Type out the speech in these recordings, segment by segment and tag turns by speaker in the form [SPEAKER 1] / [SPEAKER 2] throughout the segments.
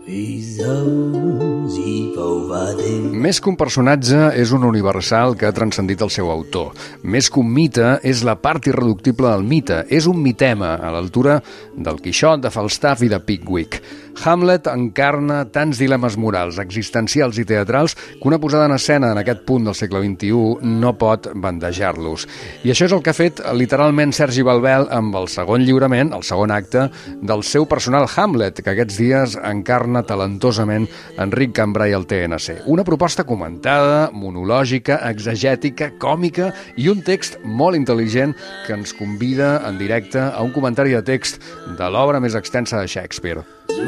[SPEAKER 1] Més que un personatge, és un universal que ha transcendit el seu autor. Més que un mite, és la part irreductible del mite. És un mitema, a l'altura del Quixot, de Falstaff i de Pickwick. Hamlet encarna tants dilemes morals, existencials i teatrals que una posada en escena en aquest punt del segle XXI no pot bandejar-los. I això és el que ha fet literalment Sergi Balbel amb el segon lliurament, el segon acte, del seu personal Hamlet, que aquests dies encarna talentosament Enric Cambray al TNC. Una proposta comentada, monològica, exegètica, còmica i un text molt intel·ligent que ens convida en directe a un comentari de text de l'obra més extensa de Shakespeare.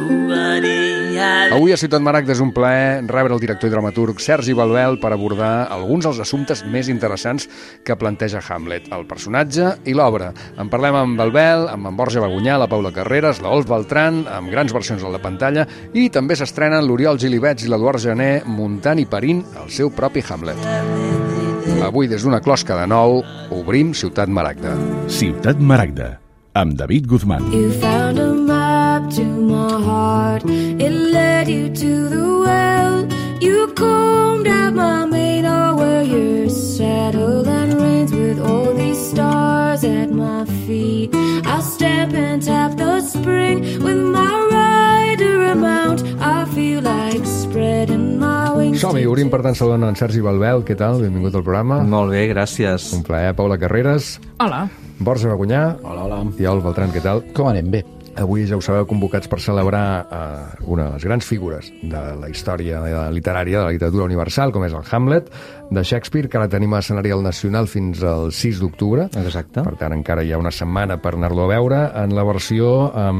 [SPEAKER 1] Avui a Ciutat Maragda és un plaer rebre el director i dramaturg Sergi Balbel per abordar alguns dels assumptes més interessants que planteja Hamlet, el personatge i l'obra. En parlem amb Balbel, amb en Borja Bagunyà, la Paula Carreras, l'Olf Beltran, amb grans versions a la pantalla, i també s'estrenen l'Oriol Gilibets i l'Eduard Gené muntant i parint el seu propi Hamlet. Avui, des d'una closca de nou, obrim Ciutat Maragda.
[SPEAKER 2] Ciutat Maragda, amb David Guzmán.
[SPEAKER 3] You found a map to my heart. It led you to the well. You combed out my mane, oh, where you're settled and reigns with all these stars at my feet. I'll step and tap the spring with my rider a mount. I feel like spreading my wings.
[SPEAKER 1] Som-hi, obrim per tant saludant en Sergi Balbel. Què tal? Benvingut al programa.
[SPEAKER 4] Molt bé, gràcies.
[SPEAKER 1] Un plaer. Paula Carreras.
[SPEAKER 5] Hola.
[SPEAKER 1] Borja Bagunyà.
[SPEAKER 6] Hola, hola.
[SPEAKER 1] I Olf Beltran, què tal?
[SPEAKER 6] Com anem? Bé.
[SPEAKER 1] Avui, ja ho sabeu, convocats per celebrar una de les grans figures de la història literària, de la literatura universal, com és el Hamlet, de Shakespeare, que ara tenim a escenari al Nacional fins al 6 d'octubre.
[SPEAKER 4] Exacte.
[SPEAKER 1] Per tant, encara hi ha una setmana per anar-lo a veure, en la versió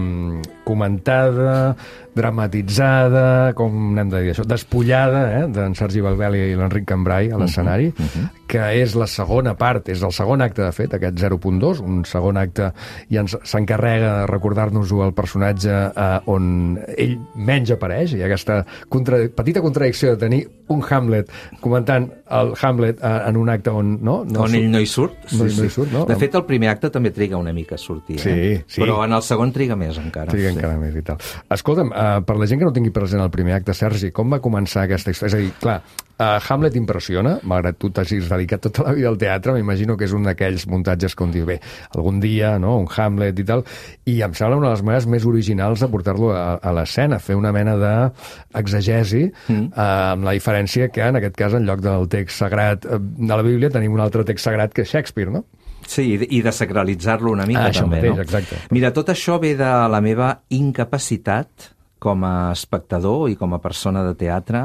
[SPEAKER 1] comentada, dramatitzada, com n'hem de dir això, despullada, d'en Sergi Balbel i l'Enric Cambray a l'escenari, que és la segona part, és el segon acte, de fet, aquest 0.2, un segon acte, i s'encarrega de recordar-nos-ho el personatge on ell menys apareix, i aquesta petita contradicció de tenir un Hamlet comentant el Hamlet en un acte on
[SPEAKER 4] on ell no hi surt.
[SPEAKER 1] No hi surt, no?
[SPEAKER 4] De fet, el primer acte també triga una mica a sortir.
[SPEAKER 1] Sí.
[SPEAKER 4] Però en el segon triga més encara.
[SPEAKER 1] Triga encara més i tal. Escolta'm, per la gent que no tingui present el primer acte, Sergi, com va començar aquesta història? És a dir, clar, Hamlet impressiona, malgrat tu t'hagis dedicat tota la vida al teatre, m'imagino que és un d'aquells muntatges com diu, bé, algun dia, no?, un Hamlet i tal, i em sembla una de les maneres més originals de portar-lo a l'escena, fer una mena d'exegesi, amb la diferència que, en aquest cas, en lloc del text sagrat de la Bíblia, tenim un altre text sagrat que és Shakespeare, no?
[SPEAKER 4] Sí, i de sacralitzar-lo una mica
[SPEAKER 1] això
[SPEAKER 4] també,
[SPEAKER 1] mateix,
[SPEAKER 4] no?
[SPEAKER 1] Exacte.
[SPEAKER 4] Mira, tot això ve de la meva incapacitat com a espectador i com a persona de teatre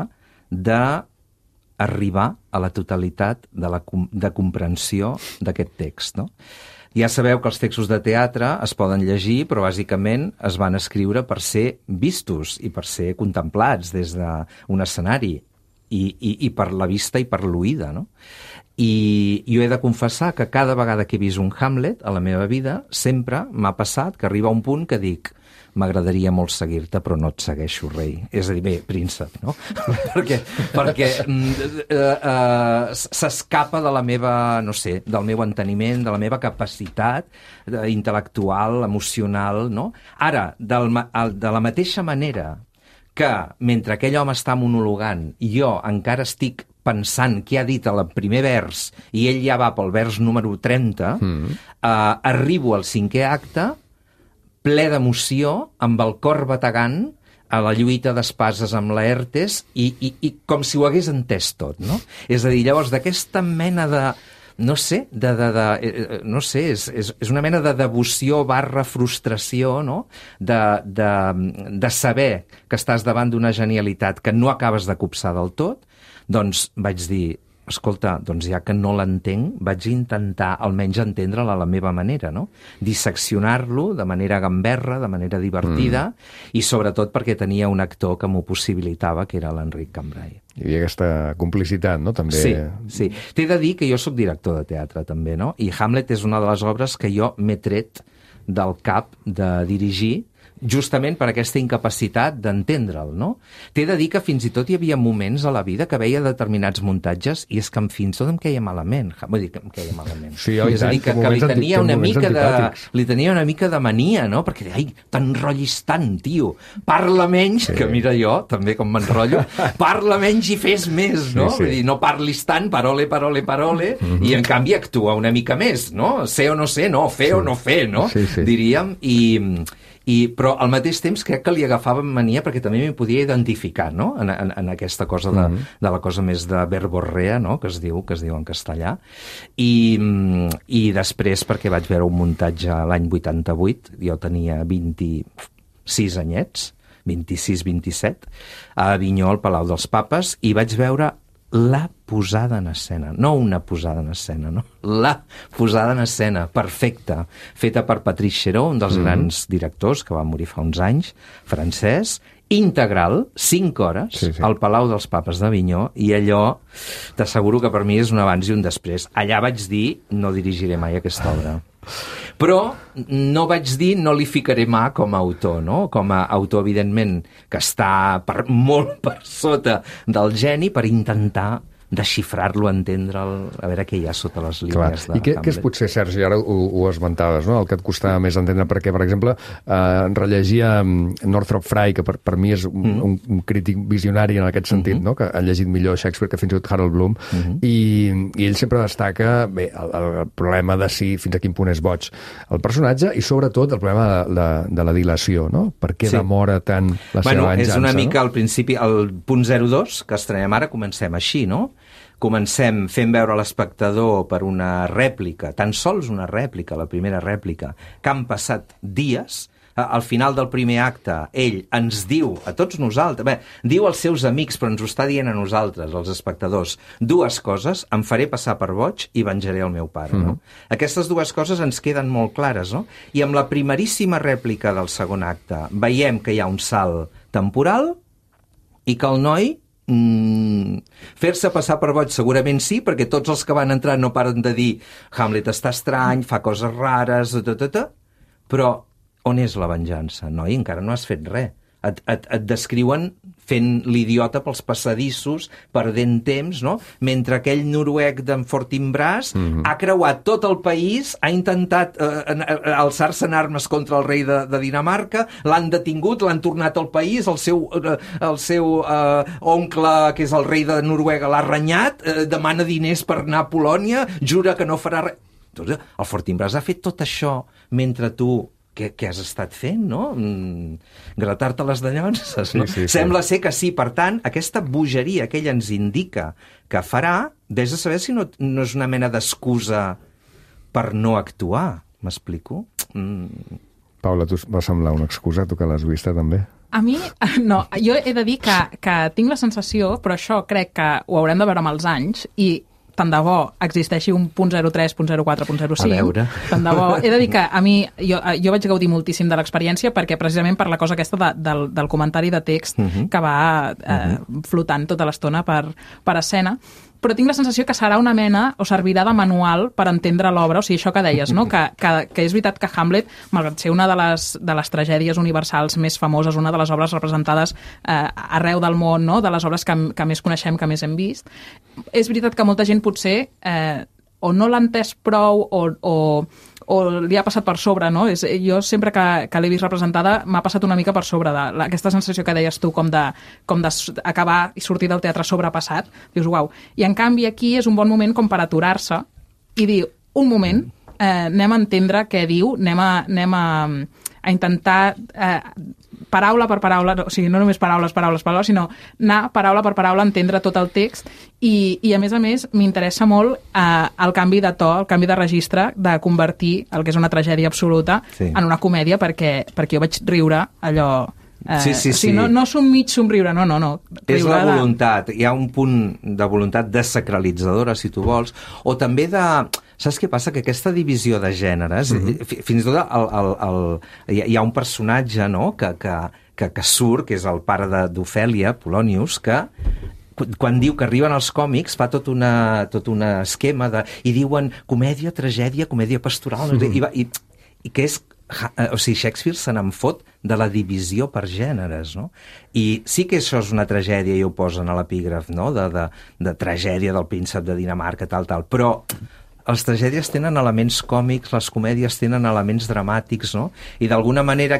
[SPEAKER 4] d'arribar a la totalitat de comprensió d'aquest text, no? Ja sabeu que els textos de teatre es poden llegir, però bàsicament es van escriure per ser vistos i per ser contemplats des d'un escenari i per la vista i per l'oïda, no? I jo he de confessar que cada vegada que he vist un Hamlet a la meva vida sempre m'ha passat que arriba un punt que dic m'agradaria molt seguir-te, però no et segueixo, rei. És a dir, bé, príncep, no? perquè s'escapa de la meva, no sé, del meu enteniment, de la meva capacitat intel·lectual, emocional, no? Ara, de la mateixa manera que mentre aquell home està monologant i jo encara estic pensant què ha dit al primer vers i ell ja va pel vers número 30, arribo al cinquè acte ple d'emoció, amb el cor bategant, a la lluita d'espases amb Laertes i com si ho hagués entès tot, no? És a dir, llavors, d'aquesta mena de... No sé, és una mena de devoció / frustració, no? De saber que estàs davant d'una genialitat que no acabes de copsar del tot, doncs vaig dir, escolta, doncs ja que no l'entenc, vaig intentar almenys entendre-la a la meva manera, no? Disseccionar-lo de manera gamberra, de manera divertida, i sobretot perquè tenia un actor que m'ho possibilitava, que era l'Enric Cambray.
[SPEAKER 1] Hi havia aquesta complicitat, no?, també.
[SPEAKER 4] Sí. T'he de dir que jo sóc director de teatre, també, no? I Hamlet és una de les obres que jo m'he tret del cap de dirigir justament per aquesta incapacitat d'entendre'l, no? T'he de dir que fins i tot hi havia moments a la vida que veia determinats muntatges i és que fins i tot em queia malament. Vull dir que em queia malament.
[SPEAKER 1] Sí,
[SPEAKER 4] és a dir, que li tenia una mica de mania, no? Perquè deia, ai, t'enrotllis tant, tio. Parla menys, que mira jo, també com m'enrotllo, parla menys i fes més, no? Vull dir, no parlis tant, parole, i en canvi actua una mica més, no? Sé o no sé, no, fer o no fer, no? Diríem, però al mateix temps crec que li agafava mania perquè també m'hi podia identificar, no? En aquesta cosa de la cosa més de verborrea, no? que es diu en castellà. I després perquè vaig veure un muntatge l'any 88, jo tenia 26 anyets, 26-27, a Avinyó, al Palau dels Papes, i vaig veure la posada en escena, no una posada en escena, no? La posada en escena, perfecta, feta per Patrice Chéreau, un dels grans directors que va morir fa uns anys, francès, integral, 5 hores, al Palau dels Papes d'Avinyó, i allò, t'asseguro que per mi és un abans i un després. Allà vaig dir, no dirigiré mai aquesta obra. Però no vaig dir, no li ficaré mà com a autor, no? Com a autor, evidentment, que està molt per sota del geni per intentar desxifrar-lo, entendre'l, a veure què hi ha sota les línies de Hamlet.
[SPEAKER 1] I què és potser, Sergi, ara ho esmentaves, no? El que et costava més entendre, perquè, per exemple, rellegia Northrop Frye, que per mi és un crític visionari en aquest sentit, no? Que ha llegit millor Shakespeare que fins i tot Harold Bloom, i ell sempre destaca el problema de si fins a quin punt és boig el personatge, i sobretot el problema de la dilació, no? Per què demora tant la seva venjança?
[SPEAKER 4] És una mica al principi, el punt 02, que estrenem ara, comencem així, no? Comencem fent veure a l'espectador per una rèplica, tan sols una rèplica, la primera rèplica, que han passat dies. Al final del primer acte, ell ens diu, a tots nosaltres, diu als seus amics, però ens ho està dient a nosaltres, als espectadors, 2 coses: em faré passar per boig i venjaré el meu pare. No? Aquestes 2 coses ens queden molt clares, no? I amb la primeríssima rèplica del segon acte veiem que hi ha un salt temporal i que el noi fer-se passar per boig segurament sí, perquè tots els que van entrar no paren de dir Hamlet està estrany, fa coses rares, però on és la venjança? Noi, encara no has fet res. Et descriuen fent l'idiota pels passadissos, perdent temps, no? Mentre aquell noruec d'en Fortinbras ha creuat tot el país, ha intentat alçar-se en armes contra el rei de Dinamarca, l'han detingut, l'han tornat al país, el seu oncle, que és el rei de Noruega, l'ha renyat, demana diners per anar a Polònia, jura que no farà res. Doncs el Fortinbras ha fet tot això mentre tu què has estat fent, no? Gratar-te les dallonses, no? Sí. Sembla ser que sí. Per tant, aquesta bogeria que ell ens indica que farà, vés a saber si no és una mena d'excusa per no actuar. M'explico?
[SPEAKER 1] Paula, tu va semblar una excusa, tu que l'has vista també?
[SPEAKER 5] A mi, no. Jo he de dir que tinc la sensació, però això crec que ho haurem de veure amb els anys, i tant de bo existeixi un .03, .04, .05.
[SPEAKER 4] A veure.
[SPEAKER 5] Tant de bo. He de dir que a mi, jo vaig gaudir moltíssim de l'experiència perquè precisament per la cosa aquesta del comentari de text que va flotant tota l'estona per escena, però tinc la sensació que serà una mena, o servirà de manual per entendre l'obra, o sigui, això que deies, no? Que és veritat que Hamlet, malgrat ser una de les tragèdies universals més famoses, una de les obres representades arreu del món, no? De les obres que més coneixem, que més hem vist, és veritat que molta gent potser o no l'ha entès prou o li ha passat per sobre, no? Jo sempre que l'he vist representada m'ha passat una mica per sobre aquesta sensació que deies tu, com d'acabar i sortir del teatre sobrepassat. Dius, uau. I en canvi aquí és un bon moment com per aturar-se i dir, un moment, anem a entendre què diu, anem a intentar paraula per paraula, o sigui, no només paraules, sinó anar paraula per paraula a entendre tot el text i a més, m'interessa molt el canvi de to, el canvi de registre, de convertir el que és una tragèdia absoluta en una comèdia, perquè jo vaig riure allò...
[SPEAKER 4] Sí.
[SPEAKER 5] No som mig somriure, no.
[SPEAKER 4] És la voluntat. Hi ha un punt de voluntat desacralitzadora, si tu vols, o també de... Saps què passa? Que aquesta divisió de gèneres, fins i tot hi ha un personatge, no?, que surt, que és el pare d'Ofèlia, Polonius, que quan diu que arriben els còmics fa tot un esquema i diuen comèdia, tragèdia, comèdia pastoral, i que és o sigui, Shakespeare se n'en fot de la divisió per gèneres, no? I sí que això és una tragèdia, i ho posen a l'epígraf, no? De tragèdia del príncep de Dinamarca, tal, però les tragèdies tenen elements còmics, les comèdies tenen elements dramàtics, no? I d'alguna manera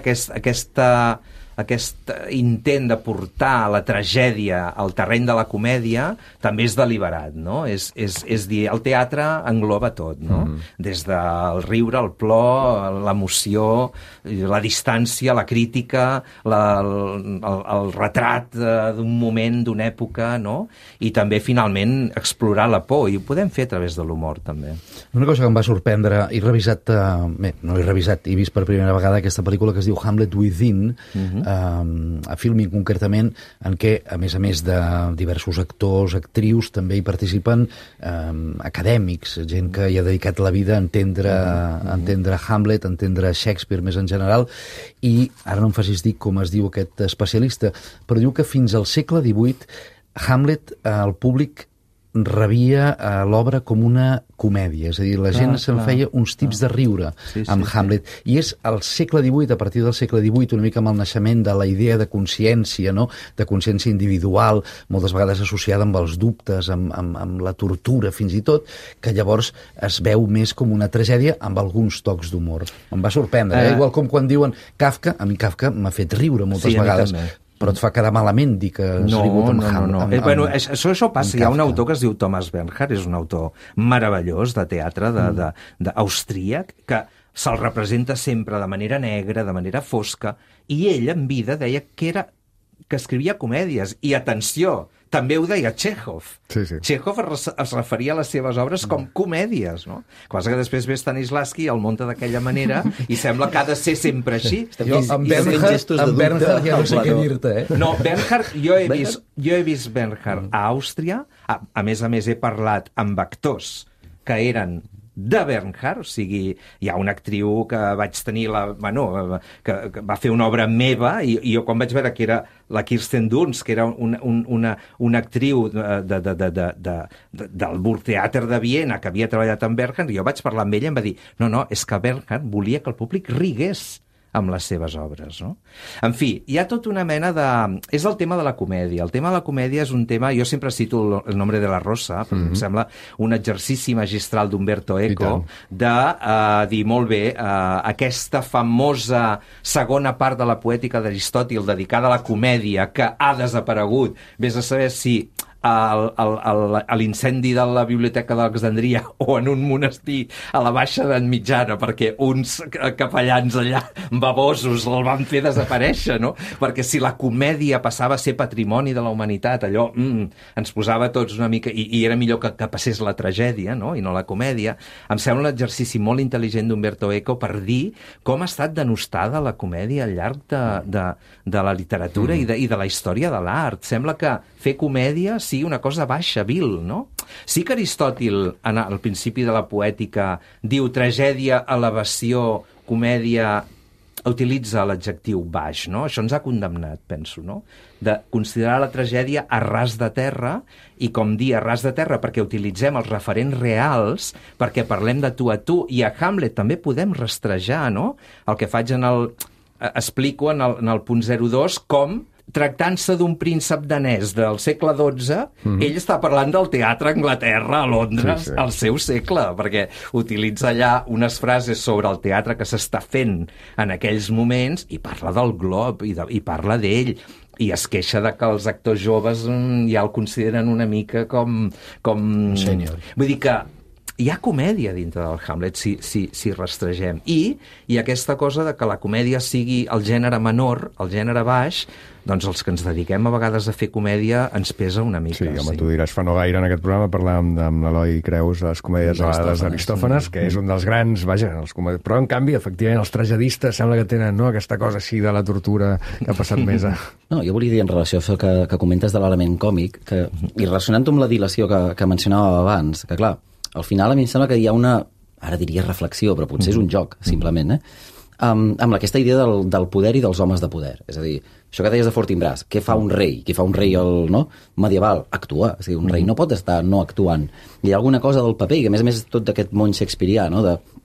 [SPEAKER 4] aquest intent de portar la tragèdia al terreny de la comèdia també és deliberat, no? És dir, el teatre engloba tot, no? Des del riure, el plor, l'emoció, la distància, la crítica, el retrat d'un moment, d'una època, no? I també, finalment, explorar la por, i ho podem fer a través de l'humor, també.
[SPEAKER 6] Una cosa que em va sorprendre, he revisat, he vist per primera vegada aquesta pel·lícula que es diu Hamlet Within, a Filmin concretament, en què, a més de diversos actors, actrius, també hi participen acadèmics, gent que hi ha dedicat la vida a entendre Hamlet, a entendre Shakespeare més en general, i ara no em facis dir com es diu aquest especialista, però diu que fins al segle XVIII Hamlet, el públic rebia l'obra com una comèdia, és a dir, la gent se'n feia uns tips de riure amb Hamlet, i és al segle XVIII, a partir del segle XVIII, una mica amb el naixement de la idea de consciència, no? De consciència individual, moltes vegades associada amb els dubtes, amb la tortura fins i tot, que llavors es veu més com una tragèdia amb alguns tocs d'humor. Em va sorprendre, igual com quan diuen Kafka, a mi Kafka m'ha fet riure moltes vegades. Però et fa quedar malament dir que has rigut amb Hamlet.
[SPEAKER 4] Bueno, això passa. Hi ha un autor que es diu Thomas Bernhard, és un autor meravellós de teatre, d'austríac, que se'l representa sempre de manera negra, de manera fosca, i ell en vida deia que escrivia comèdies. I atenció, també ho deia Chekhov. Chekhov es referia a les seves obres com comèdies, no? Cosa que després ve Stanislavski i el munta d'aquella manera i sembla que ha de ser sempre així.
[SPEAKER 6] Amb Bernhard ja no sé què dir-te,
[SPEAKER 4] No, Bernhard, jo he vist Bernhard a Àustria, a més he parlat amb actors que eren de Bernhard, o sigui, hi ha una actriu que vaig tenir, que va fer una obra meva, i jo quan vaig veure que era la Kirsten Dunst, que era una actriu del Burgtheater de Viena, que havia treballat amb Bernhard, jo vaig parlar amb ella i em va dir, no, és que Bernhard volia que el públic rigués amb les seves obres, no? En fi, hi ha tota una mena de... És el tema de la comèdia. El tema de la comèdia és un tema... Jo sempre cito El nombre de la rosa, perquè em sembla un exercici magistral d'Umberto Eco de dir, molt bé, aquesta famosa segona part de la poètica d'Aristòtil dedicada a la comèdia que ha desaparegut. Vés a saber si a l'incendi de la Biblioteca d'Alexandria o en un monestir a la Baixa Edat Mitjana, perquè uns capellans allà babosos el van fer desaparèixer, no? Perquè si la comèdia passava a ser patrimoni de la humanitat, allò ens posava tots una mica... I era millor que passés la tragèdia, no? I no la comèdia. Em sembla un exercici molt intel·ligent d'Umberto Eco per dir com ha estat denostada la comèdia al llarg de la literatura i de la història de l'art. Sembla que fer comèdia sigui una cosa baixa, vil, no? Sí que Aristòtil, al principi de la poètica, diu tragèdia, elevació, comèdia, utilitza l'adjectiu baix, no? Això ens ha condemnat, penso, no? De considerar la tragèdia a ras de terra, i com dir a ras de terra perquè utilitzem els referents reals, perquè parlem de tu a tu, i a Hamlet també podem rastrejar, no? El que faig explico en el punt 02 com tractant-se d'un príncep danès del segle XII, ell està parlant del teatre a Anglaterra, a Londres, al seu segle, perquè utilitza allà unes frases sobre el teatre que s'està fent en aquells moments i parla del glob i parla d'ell. I es queixa de que els actors joves ja el consideren una mica com...
[SPEAKER 6] Sènior.
[SPEAKER 4] Vull dir que hi ha comèdia dintre del Hamlet, si rastregem. I aquesta cosa de que la comèdia sigui el gènere menor, el gènere baix, doncs els que ens dediquem a vegades a fer comèdia ens pesa una mica.
[SPEAKER 1] Sí, home, tu diràs, fa no gaire en aquest programa parlàvem amb l'Eloi Creus de les comèdies d'Aristòfanes, que és un dels grans, però en canvi, efectivament, els tragedistes sembla que tenen aquesta cosa així de la tortura que ha passat més a...
[SPEAKER 7] No, jo volia dir en relació a això que comentes de l'element còmic, i relacionant-ho amb la dilació que mencionàvem abans, que clar, al final a mi em sembla que hi ha una, ara diria reflexió, però potser és un joc, simplement, amb aquesta idea del poder i dels homes de poder. És a dir, això que deies de Fortinbras, què fa un rei? Què fa un rei medieval? Actuar. És a dir, un rei no pot estar no actuant. Hi ha alguna cosa del paper, i que a més tot d'aquest món shakespearià, no?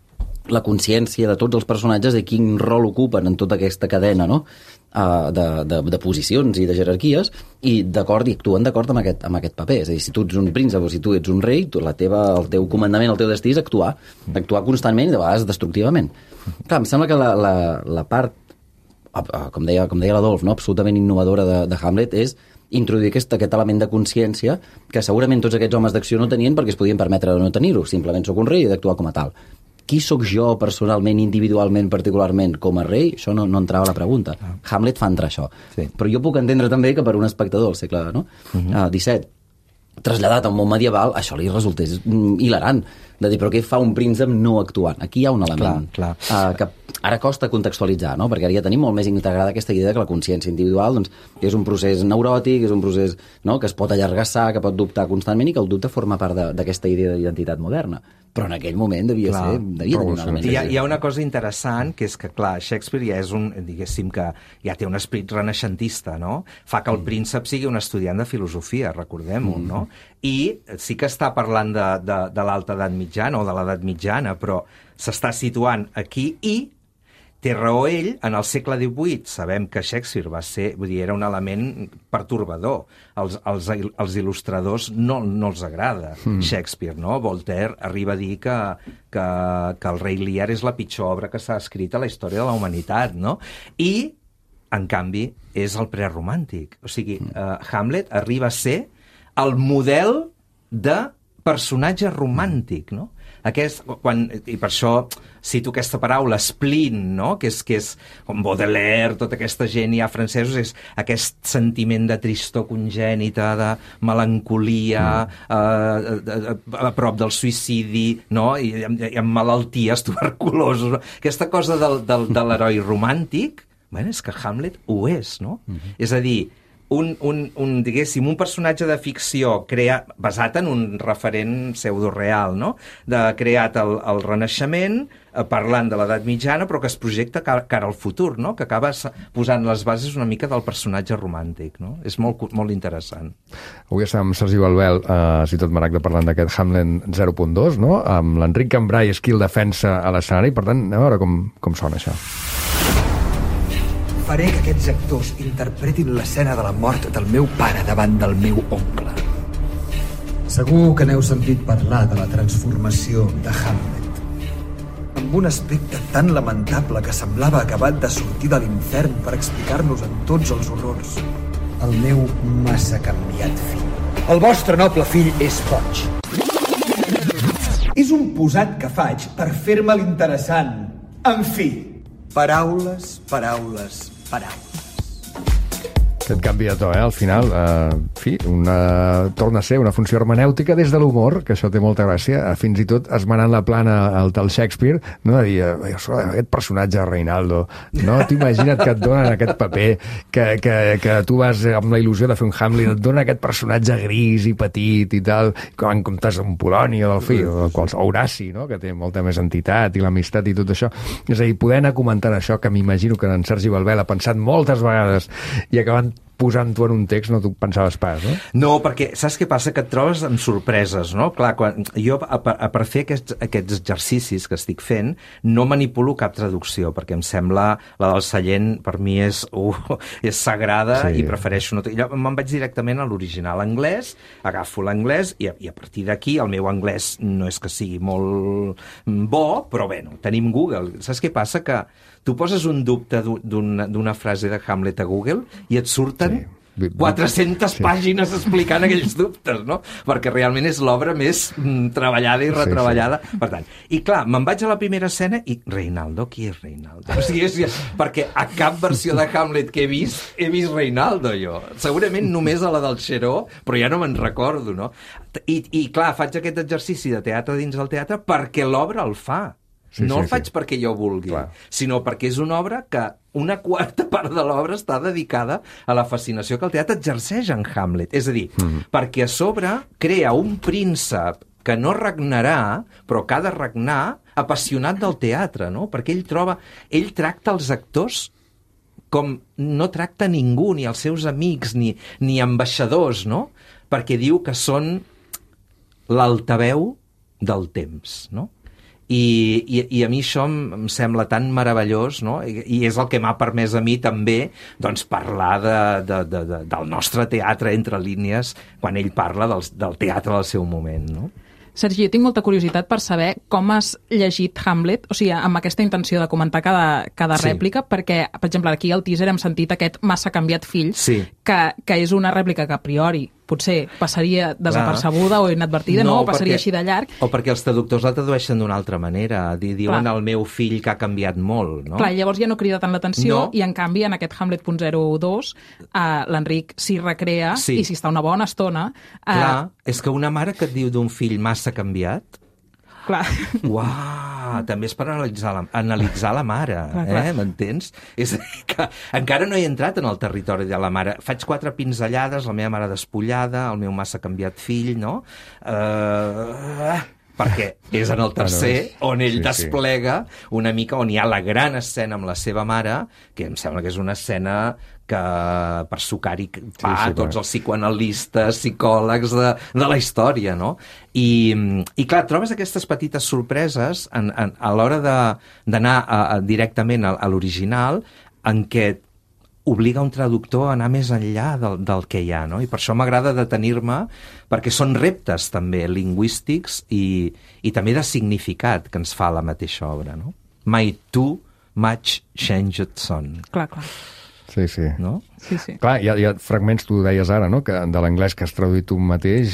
[SPEAKER 7] la consciència de tots els personatges de quin rol ocupen en tota aquesta cadena, no? De posicions i de jerarquies i actuen d'acord amb aquest paper. És a dir, si tu ets un príncep o si tu ets un rei, el teu comandament, el teu destí és actuar constantment i de vegades destructivament. Clar, em sembla que la part, com deia l'Adolf, no? Absolutament innovadora de Hamlet és introduir aquest element de consciència que segurament tots aquests homes d'acció no tenien perquè es podien permetre no tenir-ho. Simplement sóc un rei i he d'actuar com a tal. Qui sóc jo personalment, individualment, particularment, com a rei? Això no entrava a la pregunta. Hamlet fa entrar això. Sí. Però jo puc entendre també que per un espectador del segle XVII, traslladat a un món medieval, això li resultés hilarant. De dir, però què fa un príncep no actuant? Aquí hi ha un element que ara costa contextualitzar, no? Perquè ara ja tenim molt més integrada aquesta idea que la consciència individual doncs, és un procés neuròtic, és un procés que es pot allargassar, que pot dubtar constantment i que el dubte forma part d'aquesta idea d'identitat moderna. Però en aquell moment devia tenir un element.
[SPEAKER 4] Hi ha una cosa interessant, que és que, clar, Shakespeare ja és diguéssim que ja té un esperit renaixentista, no? Fa que el príncep sigui un estudiant de filosofia, recordem-ho, no? I sí que està parlant de l'alta edat mitjana o de l'edat mitjana, però s'està situant aquí i té raó ell, en el segle XVIII sabem que Shakespeare va ser, vull dir, era un element pertorbador. Els il·lustradors no els agrada Shakespeare, no? Voltaire arriba a dir que el Rei Lear és la pitjor obra que s'ha escrit a la història de la humanitat, no? I, en canvi, és el preromàntic. O sigui, Hamlet arriba a ser el model de personatge romàntic, no? I per això cito aquesta paraula, spleen, no? que és com Baudelaire, tota aquesta gent ja francesos, és aquest sentiment de tristor congènita, de melancolia, a prop del suïcidi, no? I amb malalties tuberculoses. Aquesta cosa de l'heroi romàntic, és que Hamlet ho és, no? És a dir, diguéssim, un personatge de ficció basat en un referent pseudoreal, no? Creat al Renaixement, parlant de l'edat mitjana, però que es projecta cara al futur, no? Que acaba posant les bases una mica del personatge romàntic, no? És molt interessant.
[SPEAKER 1] Avui estem amb Sergi Balbel, Ciutat Maragda, parlant d'aquest Hamlet 0.2, no? Amb l'Enric Cambrai, Esquil Defensa a l'escenari. Per tant, anem a veure com sona això.
[SPEAKER 8] Faré que aquests actors interpretin l'escena de la mort del meu pare davant del meu oncle. Segur que n'heu sentit parlar de la transformació de Hamlet. Amb un aspecte tan lamentable que semblava acabat de sortir de l'infern per explicar-nos en tots els horrors. El meu massa canviat fill. El vostre noble fill és boig. És un posat que faig per fer-me l'interessant. En fi, paraules.
[SPEAKER 1] Aquest canvi de to, al final, torna a ser una funció hermenèutica des de l'humor, que això té molta gràcia, fins i tot esmenant la plana al tal Shakespeare, no? De dir, aquest personatge Reinaldo, no? T'imagina't que et donen aquest paper, que tu vas amb la il·lusió de fer un Hamlet, et donen aquest personatge gris i petit i tal, com en comptes d'un Poloni o del fill, o Horaci, no? Que té molta més entitat i l'amistat i tot això. És a dir, poder anar comentant això, que m'imagino que en Sergi Balbel ha pensat moltes vegades i acabant posant-ho en un text no t'ho pensaves pas, no?
[SPEAKER 4] No, perquè saps què passa? Que et trobes amb sorpreses, no? Clar, jo per fer aquests exercicis que estic fent no manipulo cap traducció, perquè em sembla la del Sallent per mi és sagrada i prefereixo no... Jo me'n vaig directament a l'original anglès, agafo l'anglès i a partir d'aquí el meu anglès no és que sigui molt bo, però bé, tenim Google. Saps què passa? Que tu poses un dubte d'una frase de Hamlet a Google i et surten 400 pàgines explicant aquells dubtes, no? Perquè realment és l'obra més treballada i retreballada. Per tant, i clar, me'n vaig a la primera escena i Reinaldo, qui és Reinaldo? O sigui, perquè a cap versió de Hamlet que he vist Reinaldo, jo. Segurament només a la del Xeró, però ja no me'n recordo, no? I clar, faig aquest exercici de teatre dins del teatre perquè l'obra el fa. No el faig perquè jo vulgui, sinó perquè és una obra que una quarta part de l'obra està dedicada a la fascinació que el teatre exerceix en Hamlet. És a dir, perquè a sobre crea un príncep que no regnarà, però que ha de regnar apassionat del teatre, no? Perquè ell tracta els actors com no tracta ningú, ni els seus amics, ni ambaixadors, no? Perquè diu que són l'altaveu del temps, no? I a mi això em sembla tan meravellós, no? I és el que m'ha permès a mi també doncs, parlar del nostre teatre entre línies quan ell parla del teatre del seu moment, no?
[SPEAKER 5] Sergi, jo tinc molta curiositat per saber com has llegit Hamlet, o sigui, amb aquesta intenció de comentar cada rèplica, perquè, per exemple, aquí al teaser hem sentit aquest massa canviat fill, que és una rèplica que a priori potser passaria desapercebuda o inadvertida, no? O passaria així de llarg.
[SPEAKER 4] O perquè els traductors la tradueixen d'una altra manera. Diuen el meu fill que ha canviat molt, no?
[SPEAKER 5] Clar, llavors ja no crida tant l'atenció i, en canvi, en aquest Hamlet.02 l'Enric s'hi recrea i s'hi està una bona estona.
[SPEAKER 4] Clar, és que una mare que et diu d'un fill massa canviat...
[SPEAKER 5] Clar.
[SPEAKER 4] Uau, també és per analitzar la mare, m'entens? És a dir, que encara no he entrat en el territori de la mare. Faig 4 pinzellades, la meva mare despullada, el meu massa canviat fill, no? Perquè és en el tercer on ell desplega una mica, on hi ha la gran escena amb la seva mare, que em sembla que és una escena que per sucar-hi tots els psicoanalistes, psicòlegs de la història, no? I clar, trobes aquestes petites sorpreses a l'hora d'anar directament a l'original, en què obliga un traductor a anar més enllà del que hi ha, no? I per això m'agrada detenir-me, perquè són reptes també lingüístics i també de significat que ens fa la mateixa obra, no? My too much changed son.
[SPEAKER 5] Clar.
[SPEAKER 1] Sí.
[SPEAKER 5] No? Sí.
[SPEAKER 1] Clar, hi ha fragments, tu deies ara, no?, que de l'anglès que has traduït tu mateix,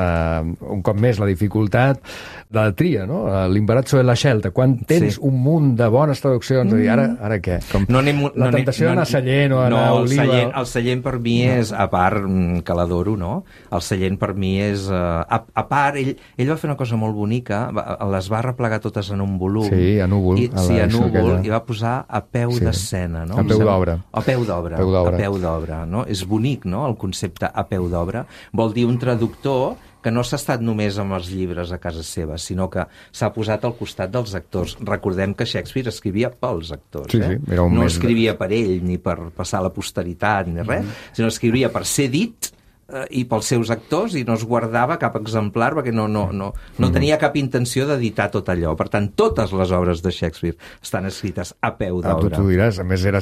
[SPEAKER 1] un cop més la dificultat de la tria, no? L'imbarazzo de la scelta, quan tens un munt de bones traduccions, a dir, ara què? La tentació d'anar a Sallent o anar a Oliva...
[SPEAKER 4] El Sallent per mi és, a part, que l'adoro, no? El Sallent per mi és... A part, ell va fer una cosa molt bonica, les va replegar totes en un volum.
[SPEAKER 1] Sí, a núvol.
[SPEAKER 4] A núvol, i va posar a peu d'escena, no?
[SPEAKER 1] A peu d'obra.
[SPEAKER 4] A peu d'obra, no? És bonic, no?, el concepte a peu d'obra. Vol dir un traductor que no s'ha estat només amb els llibres a casa seva, sinó que s'ha posat al costat dels actors. Recordem que Shakespeare escrivia pels actors, no escrivia per ell, ni per passar a la posteritat, ni res, sinó escrivia per ser dit i pels seus actors, i no es guardava cap exemplar perquè no tenia cap intenció d'editar tot allò. Per tant, totes les obres de Shakespeare estan escrites a peu d'obra.
[SPEAKER 1] Tu diràs, a més era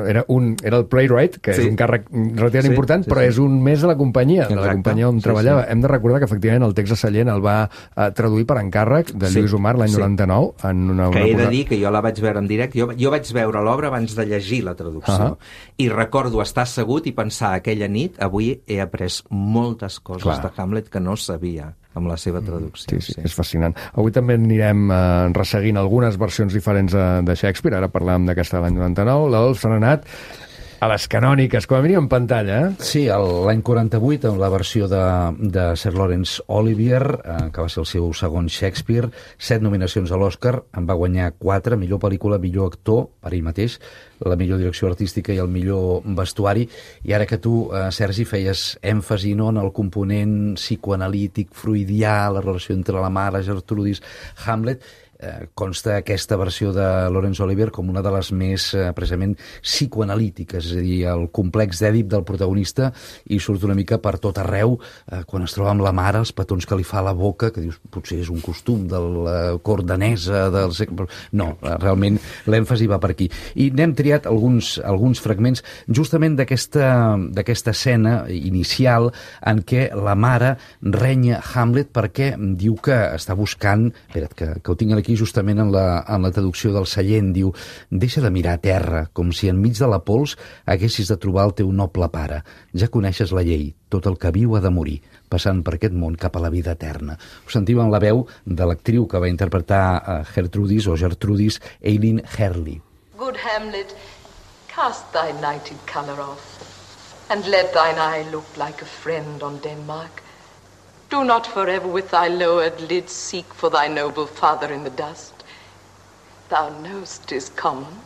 [SPEAKER 1] el playwright, que és un càrrec relativament important, però és un més de la companyia, on treballava. Hem de recordar que efectivament el text de Sallent el va traduir per encàrrec de Lluís Omar l'any 99.
[SPEAKER 4] Que he de dir que jo la vaig veure en directe, jo vaig veure l'obra abans de llegir la traducció, i recordo estar assegut i pensar aquella nit, avui he après moltes coses de Hamlet que no sabia amb la seva traducció.
[SPEAKER 1] Sí, és fascinant. Avui també anirem resseguint algunes versions diferents de Shakespeare. Ara parlàvem d'aquesta de l'any 99. L'Adolf se n'ha anat a les canòniques, com a mínim en pantalla.
[SPEAKER 6] Sí, l'any 48, amb la versió de Sir Laurence Olivier, que va ser el seu segon Shakespeare, 7 nominacions a l'Oscar, en va guanyar 4, millor pel·lícula, millor actor, per ell mateix, la millor direcció artística i el millor vestuari. I ara que tu, Sergi, feies èmfasi en el component psicoanalític, freudià, la relació entre la mare, Gertrudis, Hamlet, consta aquesta versió de Laurence Olivier com una de les més precisament psicoanalítiques, és a dir, el complex d'Èdip del protagonista, i surt una mica per tot arreu quan es troba amb la mare, els petons que li fa a la boca, que dius, potser és un costum de la cort danesa, no, realment l'èmfasi va per aquí. I n'hem triat alguns fragments justament d'aquesta escena inicial en què la mare renya Hamlet perquè diu que està buscant, espera't, que ho tinc aquí justament en la traducció del Sallent, diu: deixa de mirar a terra, com si enmig de la pols haguessis de trobar el teu noble pare. Ja coneixes la llei, tot el que viu ha de morir, passant per aquest món cap a la vida eterna. Ho sentim en la veu de l'actriu que va interpretar Gertrudis, Eileen Herley.
[SPEAKER 9] Good Hamlet, cast thy nighted colour off, and let thine eye look like a friend on Denmark. Do not forever with thy lowered lids seek for thy noble father in the dust. Thou know'st 'tis common.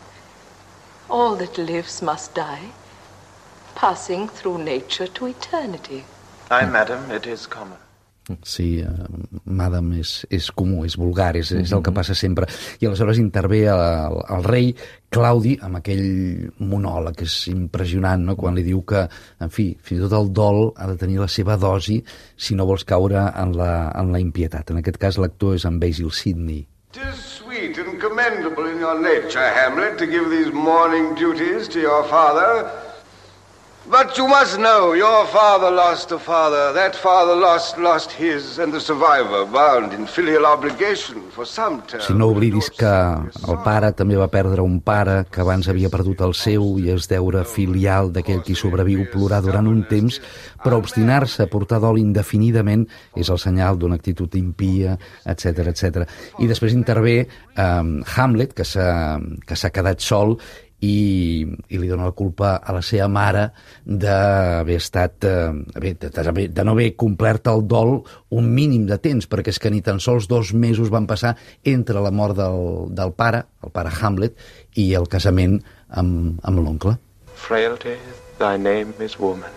[SPEAKER 9] All that lives must die, passing through nature to eternity.
[SPEAKER 10] Aye, madam, it is common.
[SPEAKER 6] Sí, madam, és comú, és vulgar, és el que passa sempre. I aleshores intervé el rei Claudi amb aquell monòleg que és impressionant, no?, quan li diu que, en fi, fins i tot el dol ha de tenir la seva dosi si no vols caure en la impietat. En aquest cas l'actor és en Basil Sidney.
[SPEAKER 11] 'Tis sweet and commendable in your nature, Hamlet, to give these mourning duties to your father. But you must know, your father lost a father, that father lost his, and the survivor bound in filial obligation for some term.
[SPEAKER 6] Si no oblidis que el pare també va perdre un pare, que abans havia perdut el seu, i és deure filial d'aquell qui sobreviu plorar durant un temps, però obstinar-se a portar dol indefinidament és el senyal d'una actitud impia, etc etc. I després intervé Hamlet, que s'ha quedat sol, i li dona la culpa a la seva mare d'haver estat de no haver complert el dol un mínim de temps, perquè és que ni tan sols 2 mesos van passar entre la mort del pare, el pare Hamlet, i el casament amb l'oncle.
[SPEAKER 10] Frailty, thy name is woman.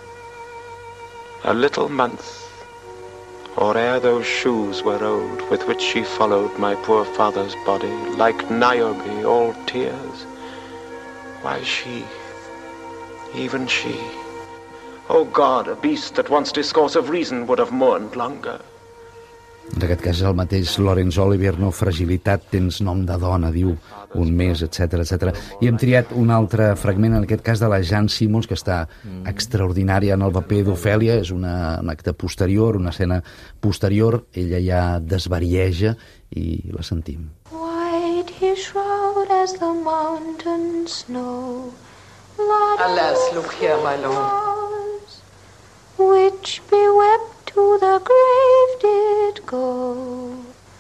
[SPEAKER 10] A little month, or ere those shoes were old, with which she followed my poor father's body, like Niobe, all tears. Why she, even she, oh God, a beast that once discourse of reason would have mourned longer.
[SPEAKER 6] En aquest cas és el mateix Laurence Olivier, no? Fragilitat, tens nom de dona, diu, un mes, etc etc. I hem triat un altre fragment, en aquest cas de la Jeanne Simmons, que està extraordinària en el paper d'Ofèlia, és un acte posterior, una escena posterior, ella ja desvarieja i la sentim.
[SPEAKER 3] White his shroud as the mountain snow.
[SPEAKER 9] Alas, look here, my lord.
[SPEAKER 3] Which bewept to the grave did go.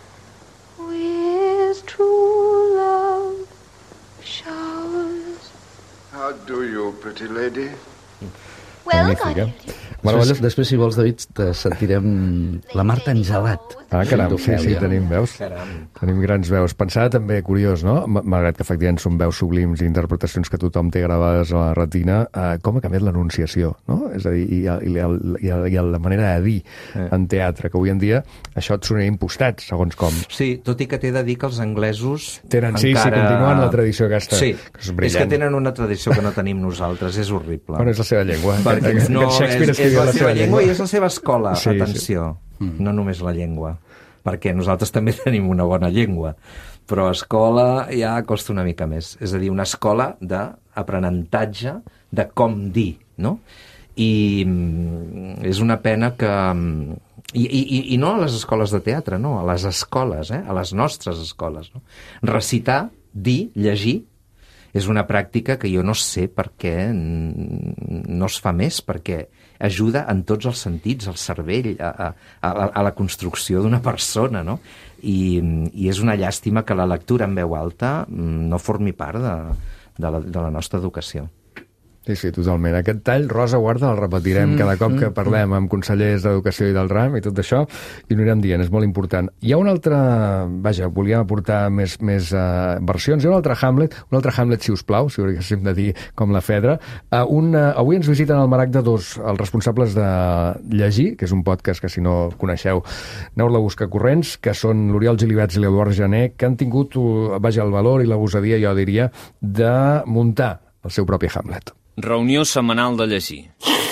[SPEAKER 3] With true love showers.
[SPEAKER 11] How do you, pretty lady?
[SPEAKER 1] Magnífica.
[SPEAKER 6] Després, si vols, David, sentirem la Marta Angelat.
[SPEAKER 1] Ah, caram, sí, tenim veus. Tenim grans veus. Pensava també, curiós, no? Malgrat que efectivament són veus sublims i interpretacions que tothom té gravades a la retina, com ha canviat l'enunciació, no? És a dir, i la manera de dir en teatre, que avui en dia això et sonaria impostat, segons com.
[SPEAKER 4] Sí, tot i que t'he de dir que els anglesos
[SPEAKER 1] tenen,
[SPEAKER 4] encara...
[SPEAKER 1] Sí, continuen la tradició aquesta.
[SPEAKER 4] Sí,
[SPEAKER 1] que
[SPEAKER 4] és que tenen una tradició que no tenim nosaltres, és horrible.
[SPEAKER 1] Bueno, és la seva llengua.
[SPEAKER 4] No, és la seva llengua i és la seva escola,
[SPEAKER 1] sí,
[SPEAKER 4] atenció, sí. No només la llengua, perquè nosaltres també tenim una bona llengua, però escola ja costa una mica més, és a dir, una escola d'aprenentatge de com dir, no? I és una pena que... I no a les escoles de teatre, no, a les escoles, a les nostres escoles, no? Recitar, dir, llegir, és una pràctica que jo no sé per què no es fa més, perquè ajuda en tots els sentits, al cervell, a la construcció d'una persona, no? I és una llàstima que la lectura en veu alta no formi part de la nostra educació.
[SPEAKER 1] Sí, sí, totalment. Aquest tall, Rosa Guarda, el repetirem cada cop que parlem amb consellers d'Educació i del RAM i tot això, i ho anirem dient, és molt important. Hi ha un altre... Vaja, volíem aportar més versions. Hi ha un altre Hamlet, si us plau, si ho haguéssim de dir com la Fedra. Avui ens visiten al Maragda els responsables de Llegir, que és un podcast que, si no coneixeu, aneu-la a buscar corrents, que són l'Oriol Gilibets i l'Eduard Jané, que han tingut, el valor i la gosadia, jo diria, de muntar el seu propi Hamlet.
[SPEAKER 12] Reunió setmanal de Llegir.